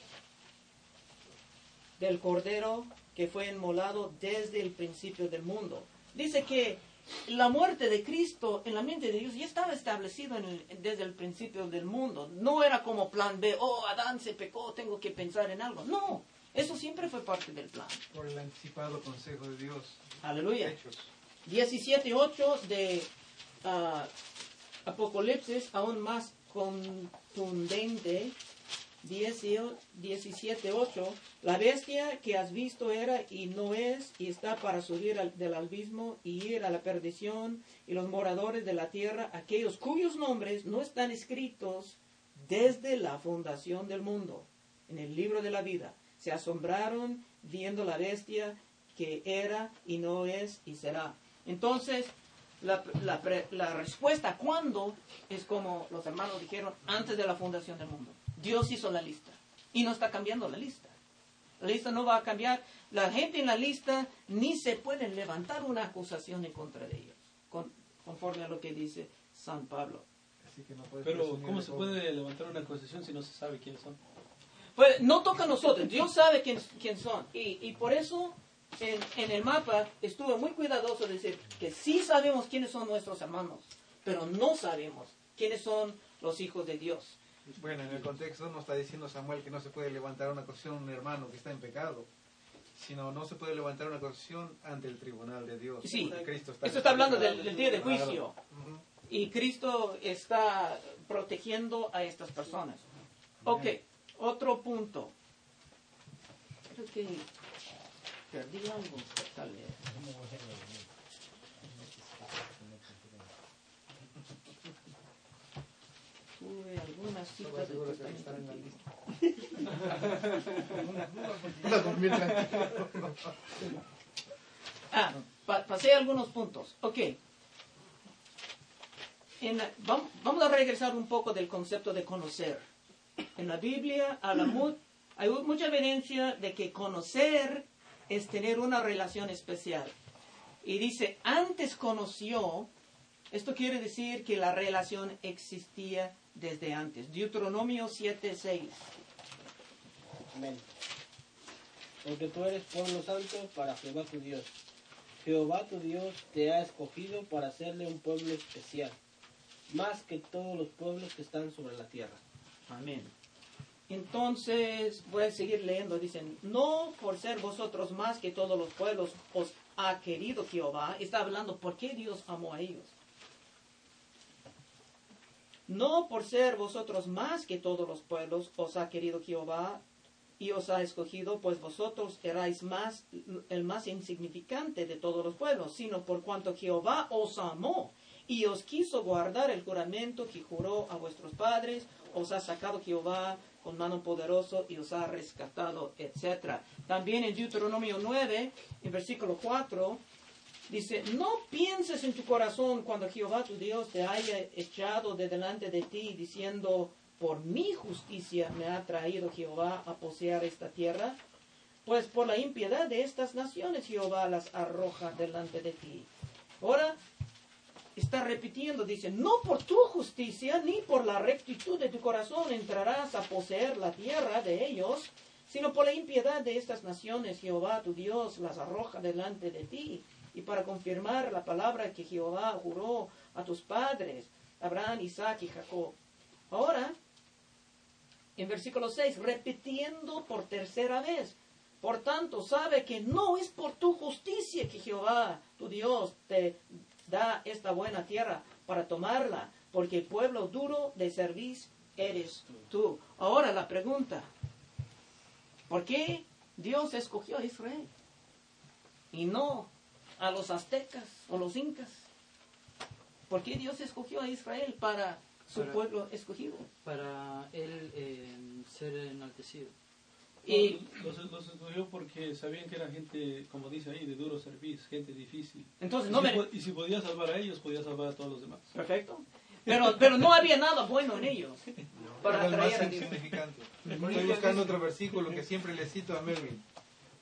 del Cordero que fue inmolado desde el principio del mundo. Dice que la muerte de Cristo en la mente de Dios ya estaba establecido en el- desde el principio del mundo. No era como plan B, oh, Adán se pecó, tengo que pensar en algo. No, eso siempre fue parte del plan. Por el anticipado consejo de Dios. Aleluya. Hechos. diecisiete ocho de ah, Apocalipsis, aún más contundente. diecisiete ocho. La bestia que has visto era y no es y está para subir al, del abismo y ir a la perdición, y los moradores de la tierra, aquellos cuyos nombres no están escritos desde la fundación del mundo en el libro de la vida, se asombraron viendo la bestia que era y no es y será. Entonces, la, la, pre- la respuesta ¿cuándo? Es como los hermanos dijeron, antes de la fundación del mundo. Dios hizo la lista y no está cambiando la lista. La lista no va a cambiar. La gente en la lista ni se puede levantar una acusación en contra de ellos, con- conforme a lo que dice San Pablo. Así que no puedes Pero, presumir ¿cómo de se todo. puede levantar una acusación si no se sabe quiénes son? Pues no toca a nosotros, Dios sabe quién, quién son. Y, y por eso en, en el mapa estuve muy cuidadoso de decir que sí sabemos quiénes son nuestros hermanos, pero no sabemos quiénes son los hijos de Dios. Bueno, en el contexto no está diciendo Samuel que no se puede levantar una acusación a un hermano que está en pecado, sino no se puede levantar una acusación ante el tribunal de Dios. Sí, porque Cristo está esto está hablando Claro. del, del día de juicio. Ujú. Y Cristo está protegiendo a estas personas. Ok, otro punto. Creo que perdí algo, tal vez. Tuve algunas citas del seguro que Testamento están en la Antiguo. No, dormir tranquilo. Ah, pa- pasé algunos puntos. Ok. En la- vam- vamos a regresar un poco del concepto de conocer. En la Biblia habla mu- hay mucha evidencia de que conocer es tener una relación especial. Y dice, antes conoció, esto quiere decir que la relación existía desde antes. Deuteronomio siete seis. Amén. Porque tú eres pueblo santo para Jehová tu Dios. Jehová tu Dios te ha escogido para hacerle un pueblo especial, más que todos los pueblos que están sobre la tierra. Amén. Entonces, voy a seguir leyendo. Dicen, no por ser vosotros más que todos los pueblos os ha querido Jehová. Está hablando por qué Dios amó a ellos. No por ser vosotros más que todos los pueblos os ha querido Jehová y os ha escogido, pues vosotros erais más, el más insignificante de todos los pueblos, sino por cuanto Jehová os amó y os quiso guardar el juramento que juró a vuestros padres, os ha sacado Jehová con mano poderosa y os ha rescatado, etcétera. También en Deuteronomio nueve, en versículo cuatro, dice, no pienses en tu corazón cuando Jehová tu Dios te haya echado de delante de ti, diciendo, por mi justicia me ha traído Jehová a poseer esta tierra, pues por la impiedad de estas naciones Jehová las arroja delante de ti. Ahora está repitiendo, dice, no por tu justicia ni por la rectitud de tu corazón entrarás a poseer la tierra de ellos, sino por la impiedad de estas naciones Jehová tu Dios las arroja delante de ti. Y para confirmar la palabra que Jehová juró a tus padres, Abraham, Isaac y Jacob. Ahora, en versículo seis, repitiendo por tercera vez, por tanto, sabe que no es por tu justicia que Jehová, tu Dios, te da esta buena tierra para tomarla, porque el pueblo duro de servicio eres tú. Ahora la pregunta, ¿por qué Dios escogió a Israel y no a los aztecas o los incas? ¿Por qué Dios escogió a Israel para su Para- pueblo escogido? Para él eh, ser enaltecido. Y Los, los escogió porque sabían que era gente, como dice ahí, de duro servicio, gente difícil. entonces Y no si, me... po- y si podía salvar a ellos, podía salvar a todos los demás. Perfecto. Pero, pero no había nada bueno en ellos para Era el atraer a más Dios. insignificante. Estoy buscando otro versículo que siempre le cito a Melvin.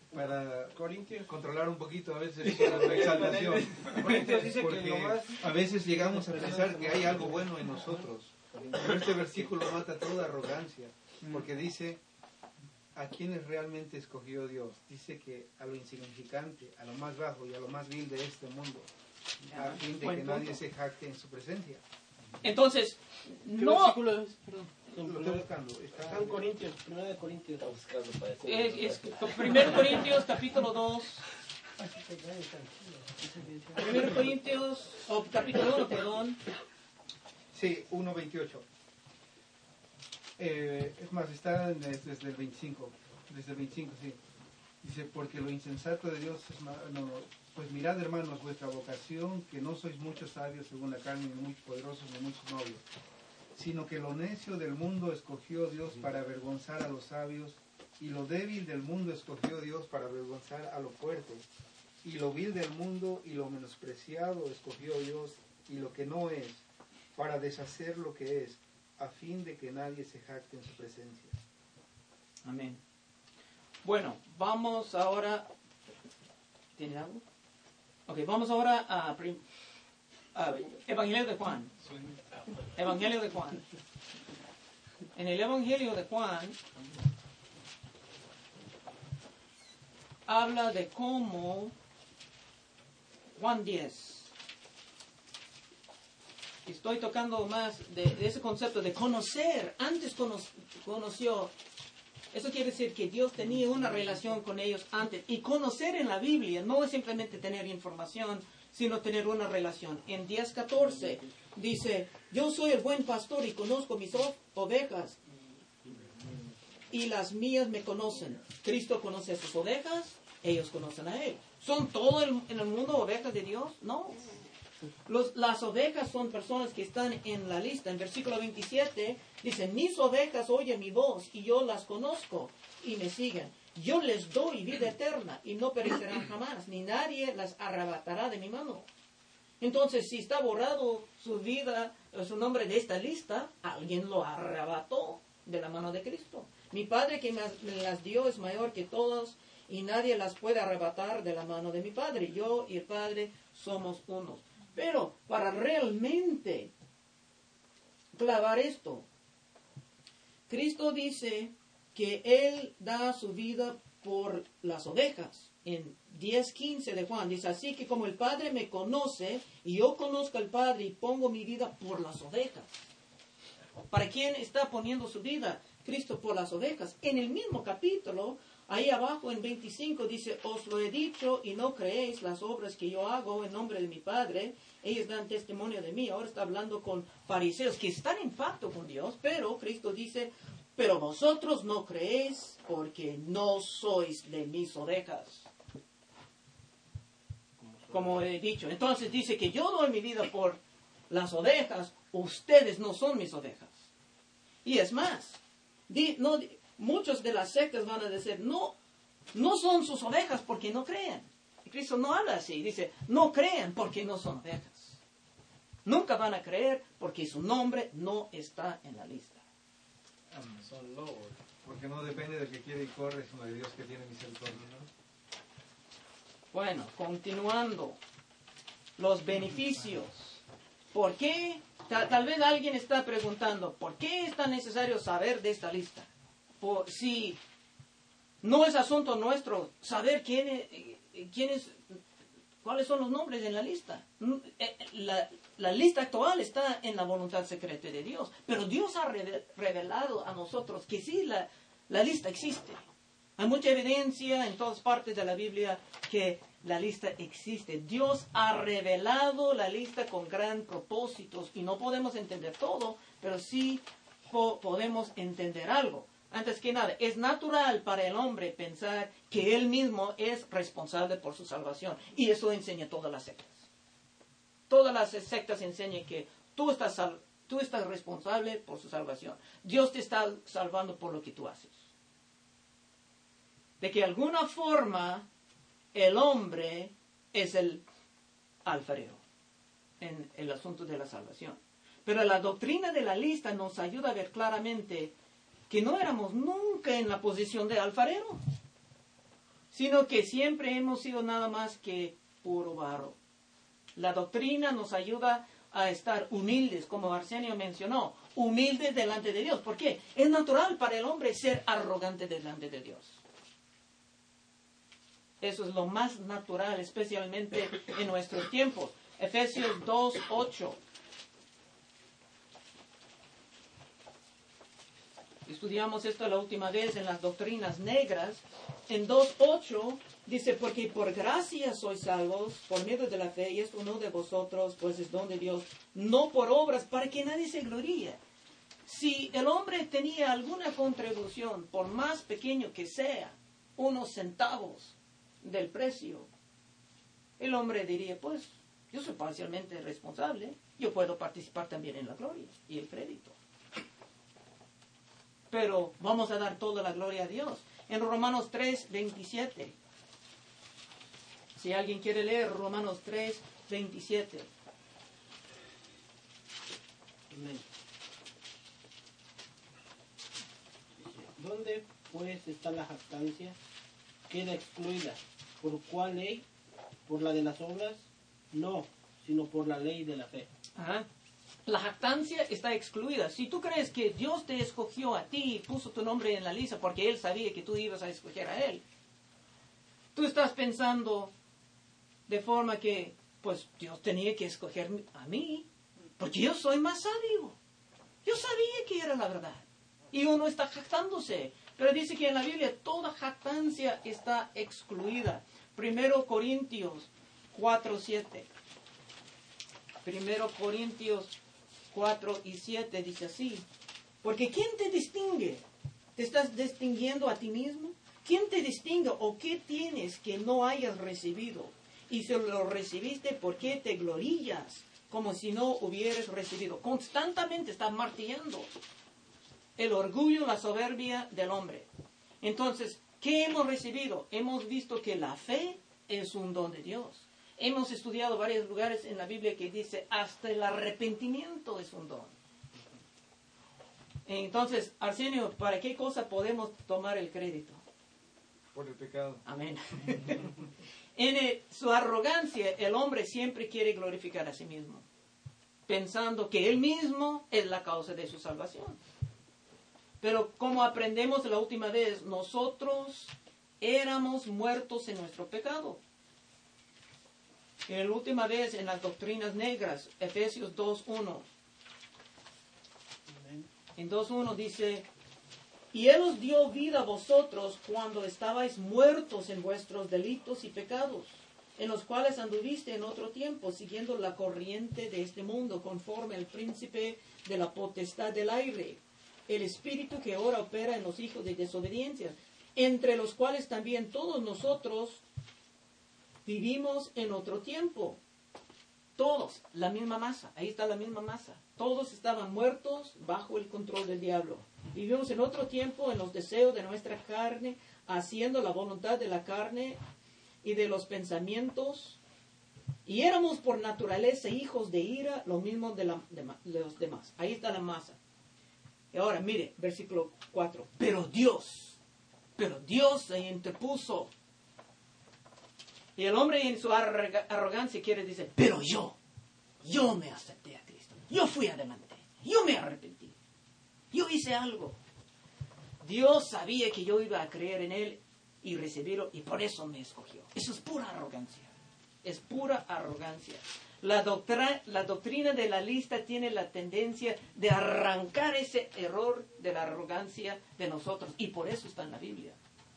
para Corintios. controlar un poquito a veces la exaltación. Corintios dice que Porque lo más... a veces llegamos a pensar que hay algo bueno en nosotros. Pero este versículo mata toda arrogancia, porque dice a quienes realmente escogió Dios. Dice que a lo insignificante, a lo más bajo y a lo más vil de este mundo, a fin de Buen que punto. nadie se jacte en su presencia. Entonces, ¿Qué no versículo es? Perdón. Lo estoy buscando. Está Está en Corintios, primera de Corintios. Está buscando para eso. es, es primero Corintios capítulo dos, primero Corintios, o capítulo uno, perdón. Sí, uno veintiocho. Eh, es más, está en- desde el veinticinco. Desde el veinticinco, sí. Dice, porque lo insensato de Dios es... ma- No, no, pues mirad, hermanos, vuestra vocación, que no sois muchos sabios según la carne, ni muchos poderosos, ni muchos nobles, sino que lo necio del mundo escogió Dios para avergonzar a los sabios, y lo débil del mundo escogió Dios para avergonzar a lo fuerte, y lo vil del mundo y lo menospreciado escogió Dios, y lo que no es, para deshacer lo que es, a fin de que nadie se jacte en su presencia. Amén. Bueno, vamos ahora. ¿Tiene algo? Ok, vamos ahora a, prim- a Evangelio de Juan. Evangelio de Juan. En el Evangelio de Juan habla de cómo Juan diez. Estoy tocando más de, de ese concepto de conocer. Antes cono- conoció. Eso quiere decir que Dios tenía una relación con ellos antes. Y conocer en la Biblia no es simplemente tener información, sino tener una relación. En diez catorce dice, yo soy el buen pastor y conozco mis o- ovejas. Y las mías me conocen. Cristo conoce a sus ovejas, ellos conocen a Él. ¿Son todo el- en el mundo ovejas de Dios? No. Los- las ovejas son personas que están en la lista. En versículo veintisiete dice, mis ovejas oyen mi voz y yo las conozco y me siguen. Yo les doy vida eterna y no perecerán jamás, ni nadie las arrebatará de mi mano. Entonces, si está borrado su vida, eh, su nombre de esta lista, alguien lo arrebató de la mano de Cristo. Mi Padre que me me las dio es mayor que todos y nadie las puede arrebatar de la mano de mi Padre. Yo y el Padre somos unos. Pero para realmente clavar esto, Cristo dice que Él da su vida por las ovejas. En diez quince de Juan dice, así que como el Padre me conoce y yo conozco al Padre y pongo mi vida por las ovejas. ¿Para quién está poniendo su vida? Cristo por las ovejas. En el mismo capítulo, ahí abajo en veinticinco dice, os lo he dicho y no creéis las obras que yo hago en nombre de mi Padre. Ellos dan testimonio de mí. Ahora está hablando con fariseos que están en pacto con Dios, pero Cristo dice, pero vosotros no creéis porque no sois de mis ovejas. Como he dicho. Entonces dice que yo doy mi vida por las ovejas, ustedes no son mis ovejas. Y es más, di- no, di- muchos de las sectas van a decir, no, no son sus ovejas porque no creen. Y Cristo no habla así, dice, no creen porque no son ovejas. Nunca van a creer porque su nombre no está en la lista. Son lobos. Porque no depende del que quiere y corre, sino de Dios que tiene misericordia. Bueno, continuando. Los beneficios. ¿Por qué? Ta- tal vez alguien está preguntando, ¿por qué es tan necesario saber de esta lista? Por, si no es asunto nuestro saber quién es, quién es, cuáles son los nombres en la lista. La, la lista actual está en la voluntad secreta de Dios, pero Dios ha reve- revelado a nosotros que sí, la, la lista existe. Hay mucha evidencia en todas partes de la Biblia que la lista existe. Dios ha revelado la lista con gran propósitos y no podemos entender todo, pero sí po- podemos entender algo. Antes que nada, es natural para el hombre pensar que él mismo es responsable por su salvación. Y eso enseña todas las sectas. Todas las sectas enseñan que tú estás, sal- tú estás responsable por su salvación. Dios te está salvando por lo que tú haces. De que de alguna forma el hombre es el alfarero en el asunto de la salvación. Pero la doctrina de la lista nos ayuda a ver claramente que no éramos nunca en la posición de alfarero. sino que siempre hemos sido nada más que puro barro. La doctrina nos ayuda a estar humildes, como Arsenio mencionó, humildes delante de Dios. ¿Por qué? Es natural para el hombre ser arrogante delante de Dios. Eso es lo más natural, especialmente en nuestros tiempos. Efesios dos, ocho. Estudiamos esto la última vez en las doctrinas negras. En dos, ocho dice, porque por gracia sois salvos por medio de la fe, y esto no de vosotros, pues es don de Dios, no por obras, para que nadie se gloríe. Si el hombre tenía alguna contribución, por más pequeño que sea, unos centavos del precio, el hombre diría, pues, yo soy parcialmente responsable, yo puedo participar también en la gloria y el crédito. Pero vamos a dar toda la gloria a Dios. En Romanos tres, veintisiete. Si alguien quiere leer Romanos tres, veintisiete. Amén. ¿Dónde pues está la jactancia? Queda excluida. ¿Por cuál ley? ¿Por la de las obras? No, sino por la ley de la fe. Ajá. La jactancia está excluida. Si tú crees que Dios te escogió a ti y puso tu nombre en la lista porque Él sabía que tú ibas a escoger a Él, tú estás pensando de forma que, pues, Dios tenía que escoger a mí, porque yo soy más sabio. Yo sabía que era la verdad. Y uno está jactándose. Pero dice que en la Biblia toda jactancia está excluida. Primero Corintios cuatro, siete. Primero Corintios cuatro y siete dice así. Porque ¿quién te distingue? ¿Te estás distinguiendo a ti mismo? ¿Quién te distingue o qué tienes que no hayas recibido? Y si lo recibiste, ¿por qué te glorías como si no hubieras recibido? Constantemente está martillando el orgullo, la soberbia del hombre. Entonces, ¿qué hemos recibido? Hemos visto que la fe es un don de Dios. Hemos estudiado varios lugares en la Biblia que dice hasta el arrepentimiento es un don. Entonces, Arsenio, ¿para qué cosa podemos tomar el crédito? Por el pecado. Amén. En el, su arrogancia, el hombre siempre quiere glorificar a sí mismo, pensando que él mismo es la causa de su salvación. Pero como aprendemos la última vez, nosotros éramos muertos en nuestro pecado. En la última vez en las doctrinas negras, Efesios dos, uno. En dos, uno dice, y Él os dio vida a vosotros cuando estabais muertos en vuestros delitos y pecados, en los cuales anduviste en otro tiempo, siguiendo la corriente de este mundo, conforme al príncipe de la potestad del aire, el espíritu que ahora opera en los hijos de desobediencia, entre los cuales también todos nosotros vivimos en otro tiempo. Todos, la misma masa, ahí está la misma masa. Todos estaban muertos bajo el control del diablo. Vivimos en otro tiempo en los deseos de nuestra carne, haciendo la voluntad de la carne y de los pensamientos. Y éramos por naturaleza hijos de ira, lo mismo de, la, de, de los demás. Ahí está la masa. Y ahora, mire, versículo cuatro. Pero Dios, pero Dios se interpuso. Y el hombre en su arrogancia quiere decir, pero yo, yo me acepté a Cristo. Yo fui adelante. Yo me arrepentí. Yo hice algo. Dios sabía que yo iba a creer en Él y recibirlo, y por eso me escogió. Eso es pura arrogancia. Es pura arrogancia. La doctrina, la doctrina de la lista tiene la tendencia de arrancar ese error de la arrogancia de nosotros, y por eso está en la Biblia.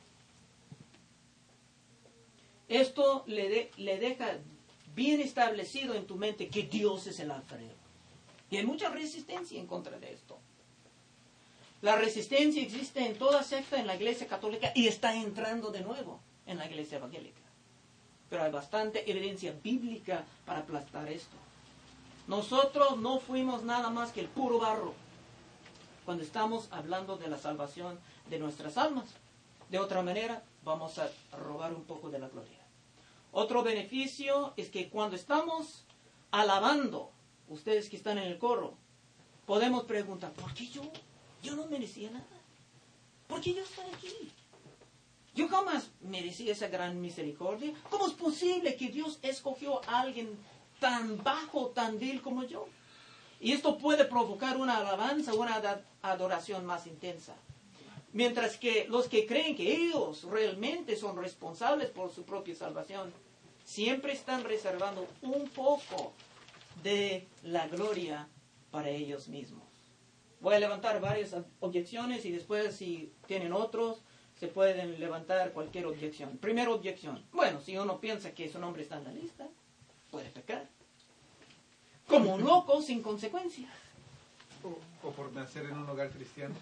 Esto le, de, le deja bien establecido en tu mente que Dios es el alfarero. Y hay mucha resistencia en contra de esto. La resistencia existe en toda secta en la Iglesia Católica y está entrando de nuevo en la Iglesia Evangélica. Pero hay bastante evidencia bíblica para aplastar esto. Nosotros no fuimos nada más que el puro barro cuando estamos hablando de la salvación de nuestras almas. De otra manera, vamos a robar un poco de la gloria. Otro beneficio es que cuando estamos alabando, ustedes que están en el coro, podemos preguntar, ¿por qué yo? Yo no merecía nada. ¿Por qué yo estoy aquí? Yo jamás merecí esa gran misericordia. ¿Cómo es posible que Dios escogió a alguien tan bajo, tan vil como yo? Y esto puede provocar una alabanza, una adoración más intensa. Mientras que los que creen que ellos realmente son responsables por su propia salvación, siempre están reservando un poco de la gloria para ellos mismos. Voy a levantar varias objeciones y después, si tienen otros, se pueden levantar cualquier objeción. Primera objeción. Bueno, si uno piensa que su nombre está en la lista, puede pecar. Como un loco sin consecuencias. O, o por nacer en un hogar cristiano.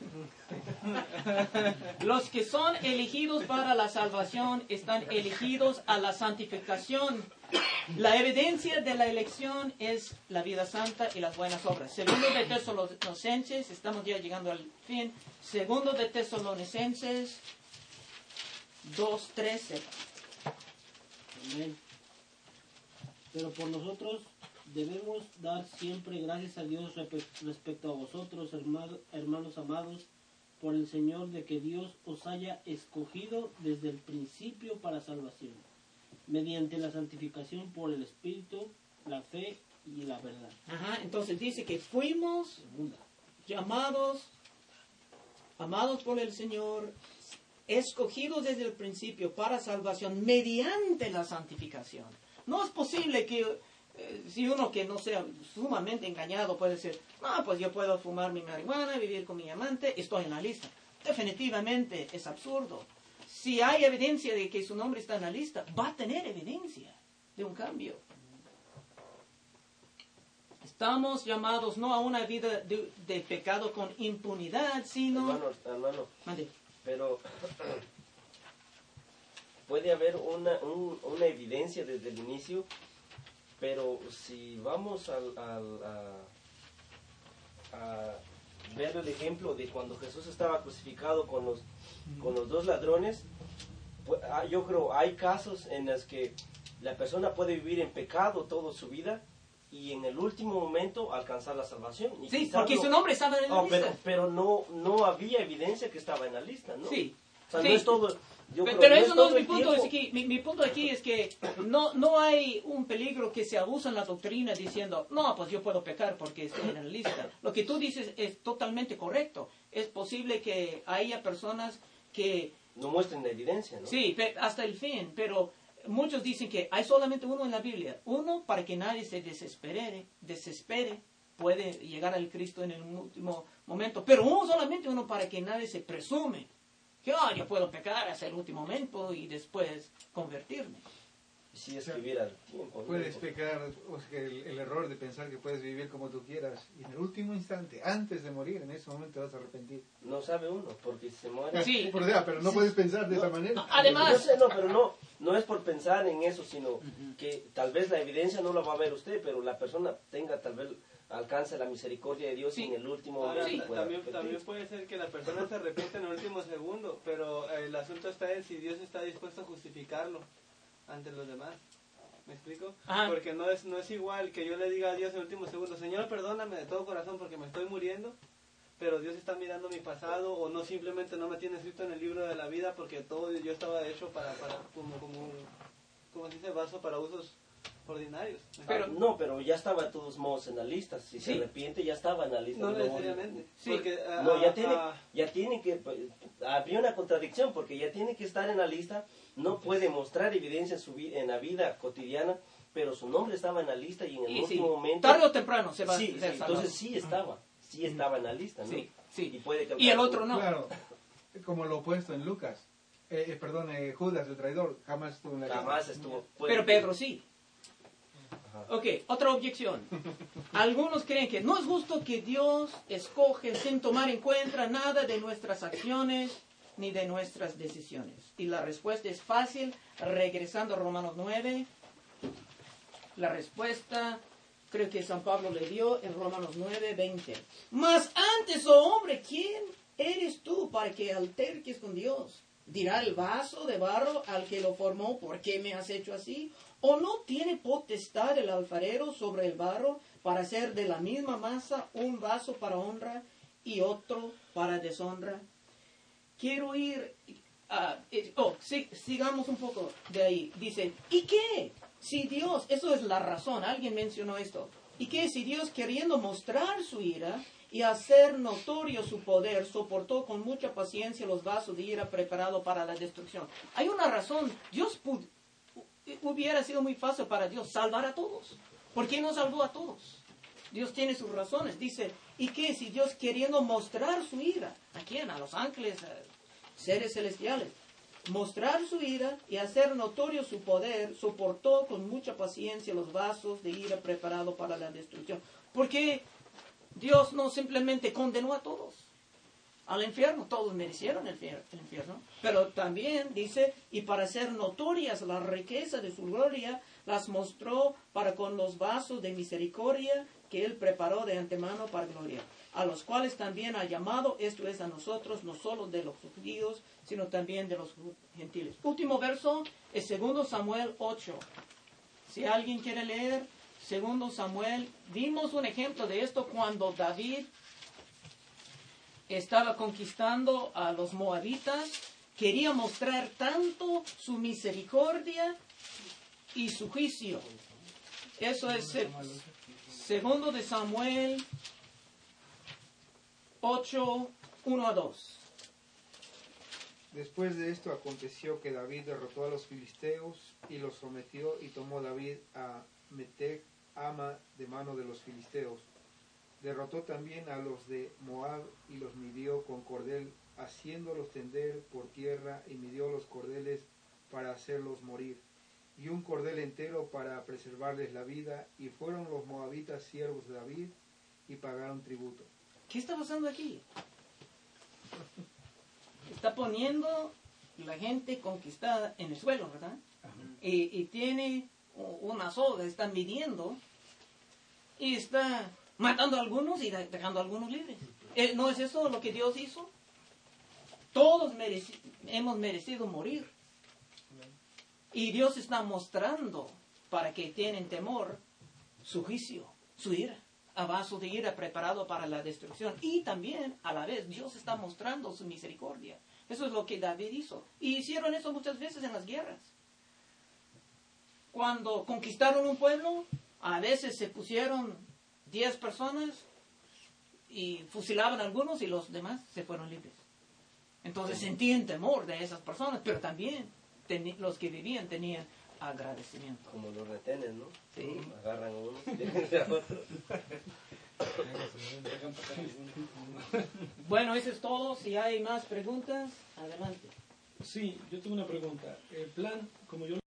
Los que son elegidos para la salvación están elegidos a la santificación. La evidencia de la elección es la vida santa y las buenas obras. Segundo de Tesalonicenses, estamos ya llegando al fin. Segundo de Tesalonicenses dos trece. Amén. Pero por nosotros debemos dar siempre gracias a Dios respecto a vosotros, hermanos amados, por el Señor, de que Dios os haya escogido desde el principio para salvación, mediante la santificación por el Espíritu, la fe y la verdad. Ajá, entonces dice que fuimos llamados, amados por el Señor, escogidos desde el principio para salvación, mediante la santificación. No es posible que eh, si uno que no sea sumamente engañado puede decir, no, pues yo puedo fumar mi marihuana, vivir con mi amante, estoy en la lista. Definitivamente es absurdo. Si hay evidencia de que su nombre está en la lista, va a tener evidencia de un cambio. Estamos llamados no a una vida de, de pecado con impunidad, sino... Hermano, hermano, Mande. pero puede haber una, un- una evidencia desde el inicio, pero si vamos al, al- a, a ver el ejemplo de cuando Jesús estaba crucificado con los, con los dos ladrones, pues, ah, yo creo hay casos en los que la persona puede vivir en pecado toda su vida y en el último momento alcanzar la salvación. Y Sí, quizás porque no- su nombre estaba en la Oh, pero, lista. pero no, no había evidencia que estaba en la lista, ¿no? Sí. O sea, Sí. no es todo... yo Pero, creo, pero no eso no todo es mi el punto. tiempo. Es que, mi, mi punto aquí es que no, no hay un peligro que se abusa en la doctrina diciendo, no, pues yo puedo pecar porque estoy en la lista. Lo que tú dices es totalmente correcto. Es posible que haya personas que, No muestren la evidencia, ¿no? sí, pe- hasta el fin, pero muchos dicen que hay solamente uno en la Biblia. Uno para que nadie se desespere, desespere, puede llegar al Cristo en el último momento. Pero uno solamente uno para que nadie se presume que oh, yo puedo pecar hasta el último momento y después convertirme. Si es que hubiera tiempo, ¿no? Puedes pecar, o sea, el, el error de pensar que puedes vivir como tú quieras y en el último instante, antes de morir, en ese momento te vas a arrepentir. No sabe uno, porque se muere. Sí. Por sea, pero no puedes pensar de esa manera. Además- Yo sé, no, pero no, no es por pensar en eso, sino que tal vez la evidencia no la va a ver usted, pero la persona tenga tal vez alcance la misericordia de Dios Sí. y en el último Ahora, momento ta- pueda también, arrepentirse. también puede ser que la persona se arrepienta en el último segundo, pero el asunto está en si Dios está dispuesto a justificarlo ante los demás. ¿Me explico? Ajá. Porque no es, no es igual que yo le diga a Dios en el último segundo, Señor, perdóname de todo corazón porque me estoy muriendo, pero Dios está mirando mi pasado, o no simplemente no me tiene escrito en el libro de la vida porque todo yo estaba hecho para, para como, como un, ¿cómo se dice? Vaso para usos ordinarios. ¿Me Pero- Ah, no, pero ya estaba de todos modos en la lista. Si se Sí. arrepiente, ya estaba en la lista. No No, necesariamente. Sí. Porque, ah, No, ya ah, tiene, ah, ya tiene que, habría una contradicción porque ya tiene que estar en la lista, no puede mostrar evidencia en, su, vi- en la vida cotidiana, pero su nombre estaba en la lista y en el Y sí, último momento... tarde o temprano se va sí, a sí, ser salvado. entonces sí estaba, sí estaba en la lista, ¿no? Sí, sí. Y, puede que Y el otro no. Claro, como lo opuesto en Lucas. Eh, eh, perdón, eh, Judas, el traidor, jamás estuvo en la lista. Jamás estuvo... puede Pero que- Pedro sí. Ajá. Ok, otra objeción. Algunos creen que no es justo que Dios escoge sin tomar en cuenta nada de nuestras acciones ni de nuestras decisiones. Y la respuesta es fácil, regresando a Romanos nueve. La respuesta, creo que San Pablo le dio en Romanos nueve, veinte. Mas antes, oh hombre, ¿quién eres tú para que alterques con Dios? ¿Dirá el vaso de barro al que lo formó, ¿por qué me has hecho así? ¿O no tiene potestad el alfarero sobre el barro para hacer de la misma masa un vaso para honra y otro para deshonra? Quiero ir ah, eh, oh, sí, sigamos un poco de ahí. Dice, ¿y qué? Si Dios, eso es la razón, alguien mencionó esto. ¿Y qué? Si Dios, queriendo mostrar su ira y hacer notorio su poder, soportó con mucha paciencia los vasos de ira preparado para la destrucción. Hay una razón. Dios pud- hubiera sido muy fácil para Dios salvar a todos. ¿Por qué no salvó a todos? Dios tiene sus razones. Dice, ¿y qué? Si Dios, queriendo mostrar su ira, ¿a quién? A los ángeles, a seres celestiales. Mostrar su ira y hacer notorio su poder, soportó con mucha paciencia los vasos de ira preparados para la destrucción. Porque Dios no simplemente condenó a todos al infierno, todos merecieron el infierno, pero también dice, y para hacer notorias la riqueza de su gloria, las mostró para con los vasos de misericordia que Él preparó de antemano para gloria, a los cuales también ha llamado, esto es a nosotros, no solo de los judíos, sino también de los gentiles. Último verso es segundo Samuel ocho. Si alguien quiere leer segundo Samuel, vimos un ejemplo de esto cuando David estaba conquistando a los moabitas, quería mostrar tanto su misericordia y su juicio. Eso es el segundo de Samuel ocho, uno a dos. Después de esto aconteció que David derrotó a los filisteos y los sometió, y tomó David a Metec Ama de mano de los filisteos. Derrotó también a los de Moab y los midió con cordel, haciéndolos tender por tierra, y midió los cordeles para hacerlos morir, y un cordel entero para preservarles la vida, y fueron los moabitas siervos de David y pagaron tributo. ¿Qué está pasando aquí? Está poniendo la gente conquistada en el suelo, ¿verdad? Y, y tiene una soga, está midiendo y está matando a algunos y dejando a algunos libres. ¿No es eso lo que Dios hizo? Todos mereci- hemos merecido morir. Y Dios está mostrando, para que tienen temor, su juicio, su ira, a vaso de ira preparado para la destrucción. Y también, a la vez, Dios está mostrando su misericordia. Eso es lo que David hizo. Y hicieron eso muchas veces en las guerras. Cuando conquistaron un pueblo, a veces se pusieron diez personas y fusilaban a algunos y los demás se fueron libres. Entonces sentían temor de esas personas, pero también teni- los que vivían tenían agradecimiento. Como los retenes, ¿no? Sí. Agarran a uno y dejan a otro. Bueno, eso es todo. Si hay más preguntas, adelante. Sí, yo tengo una pregunta. El plan, como yo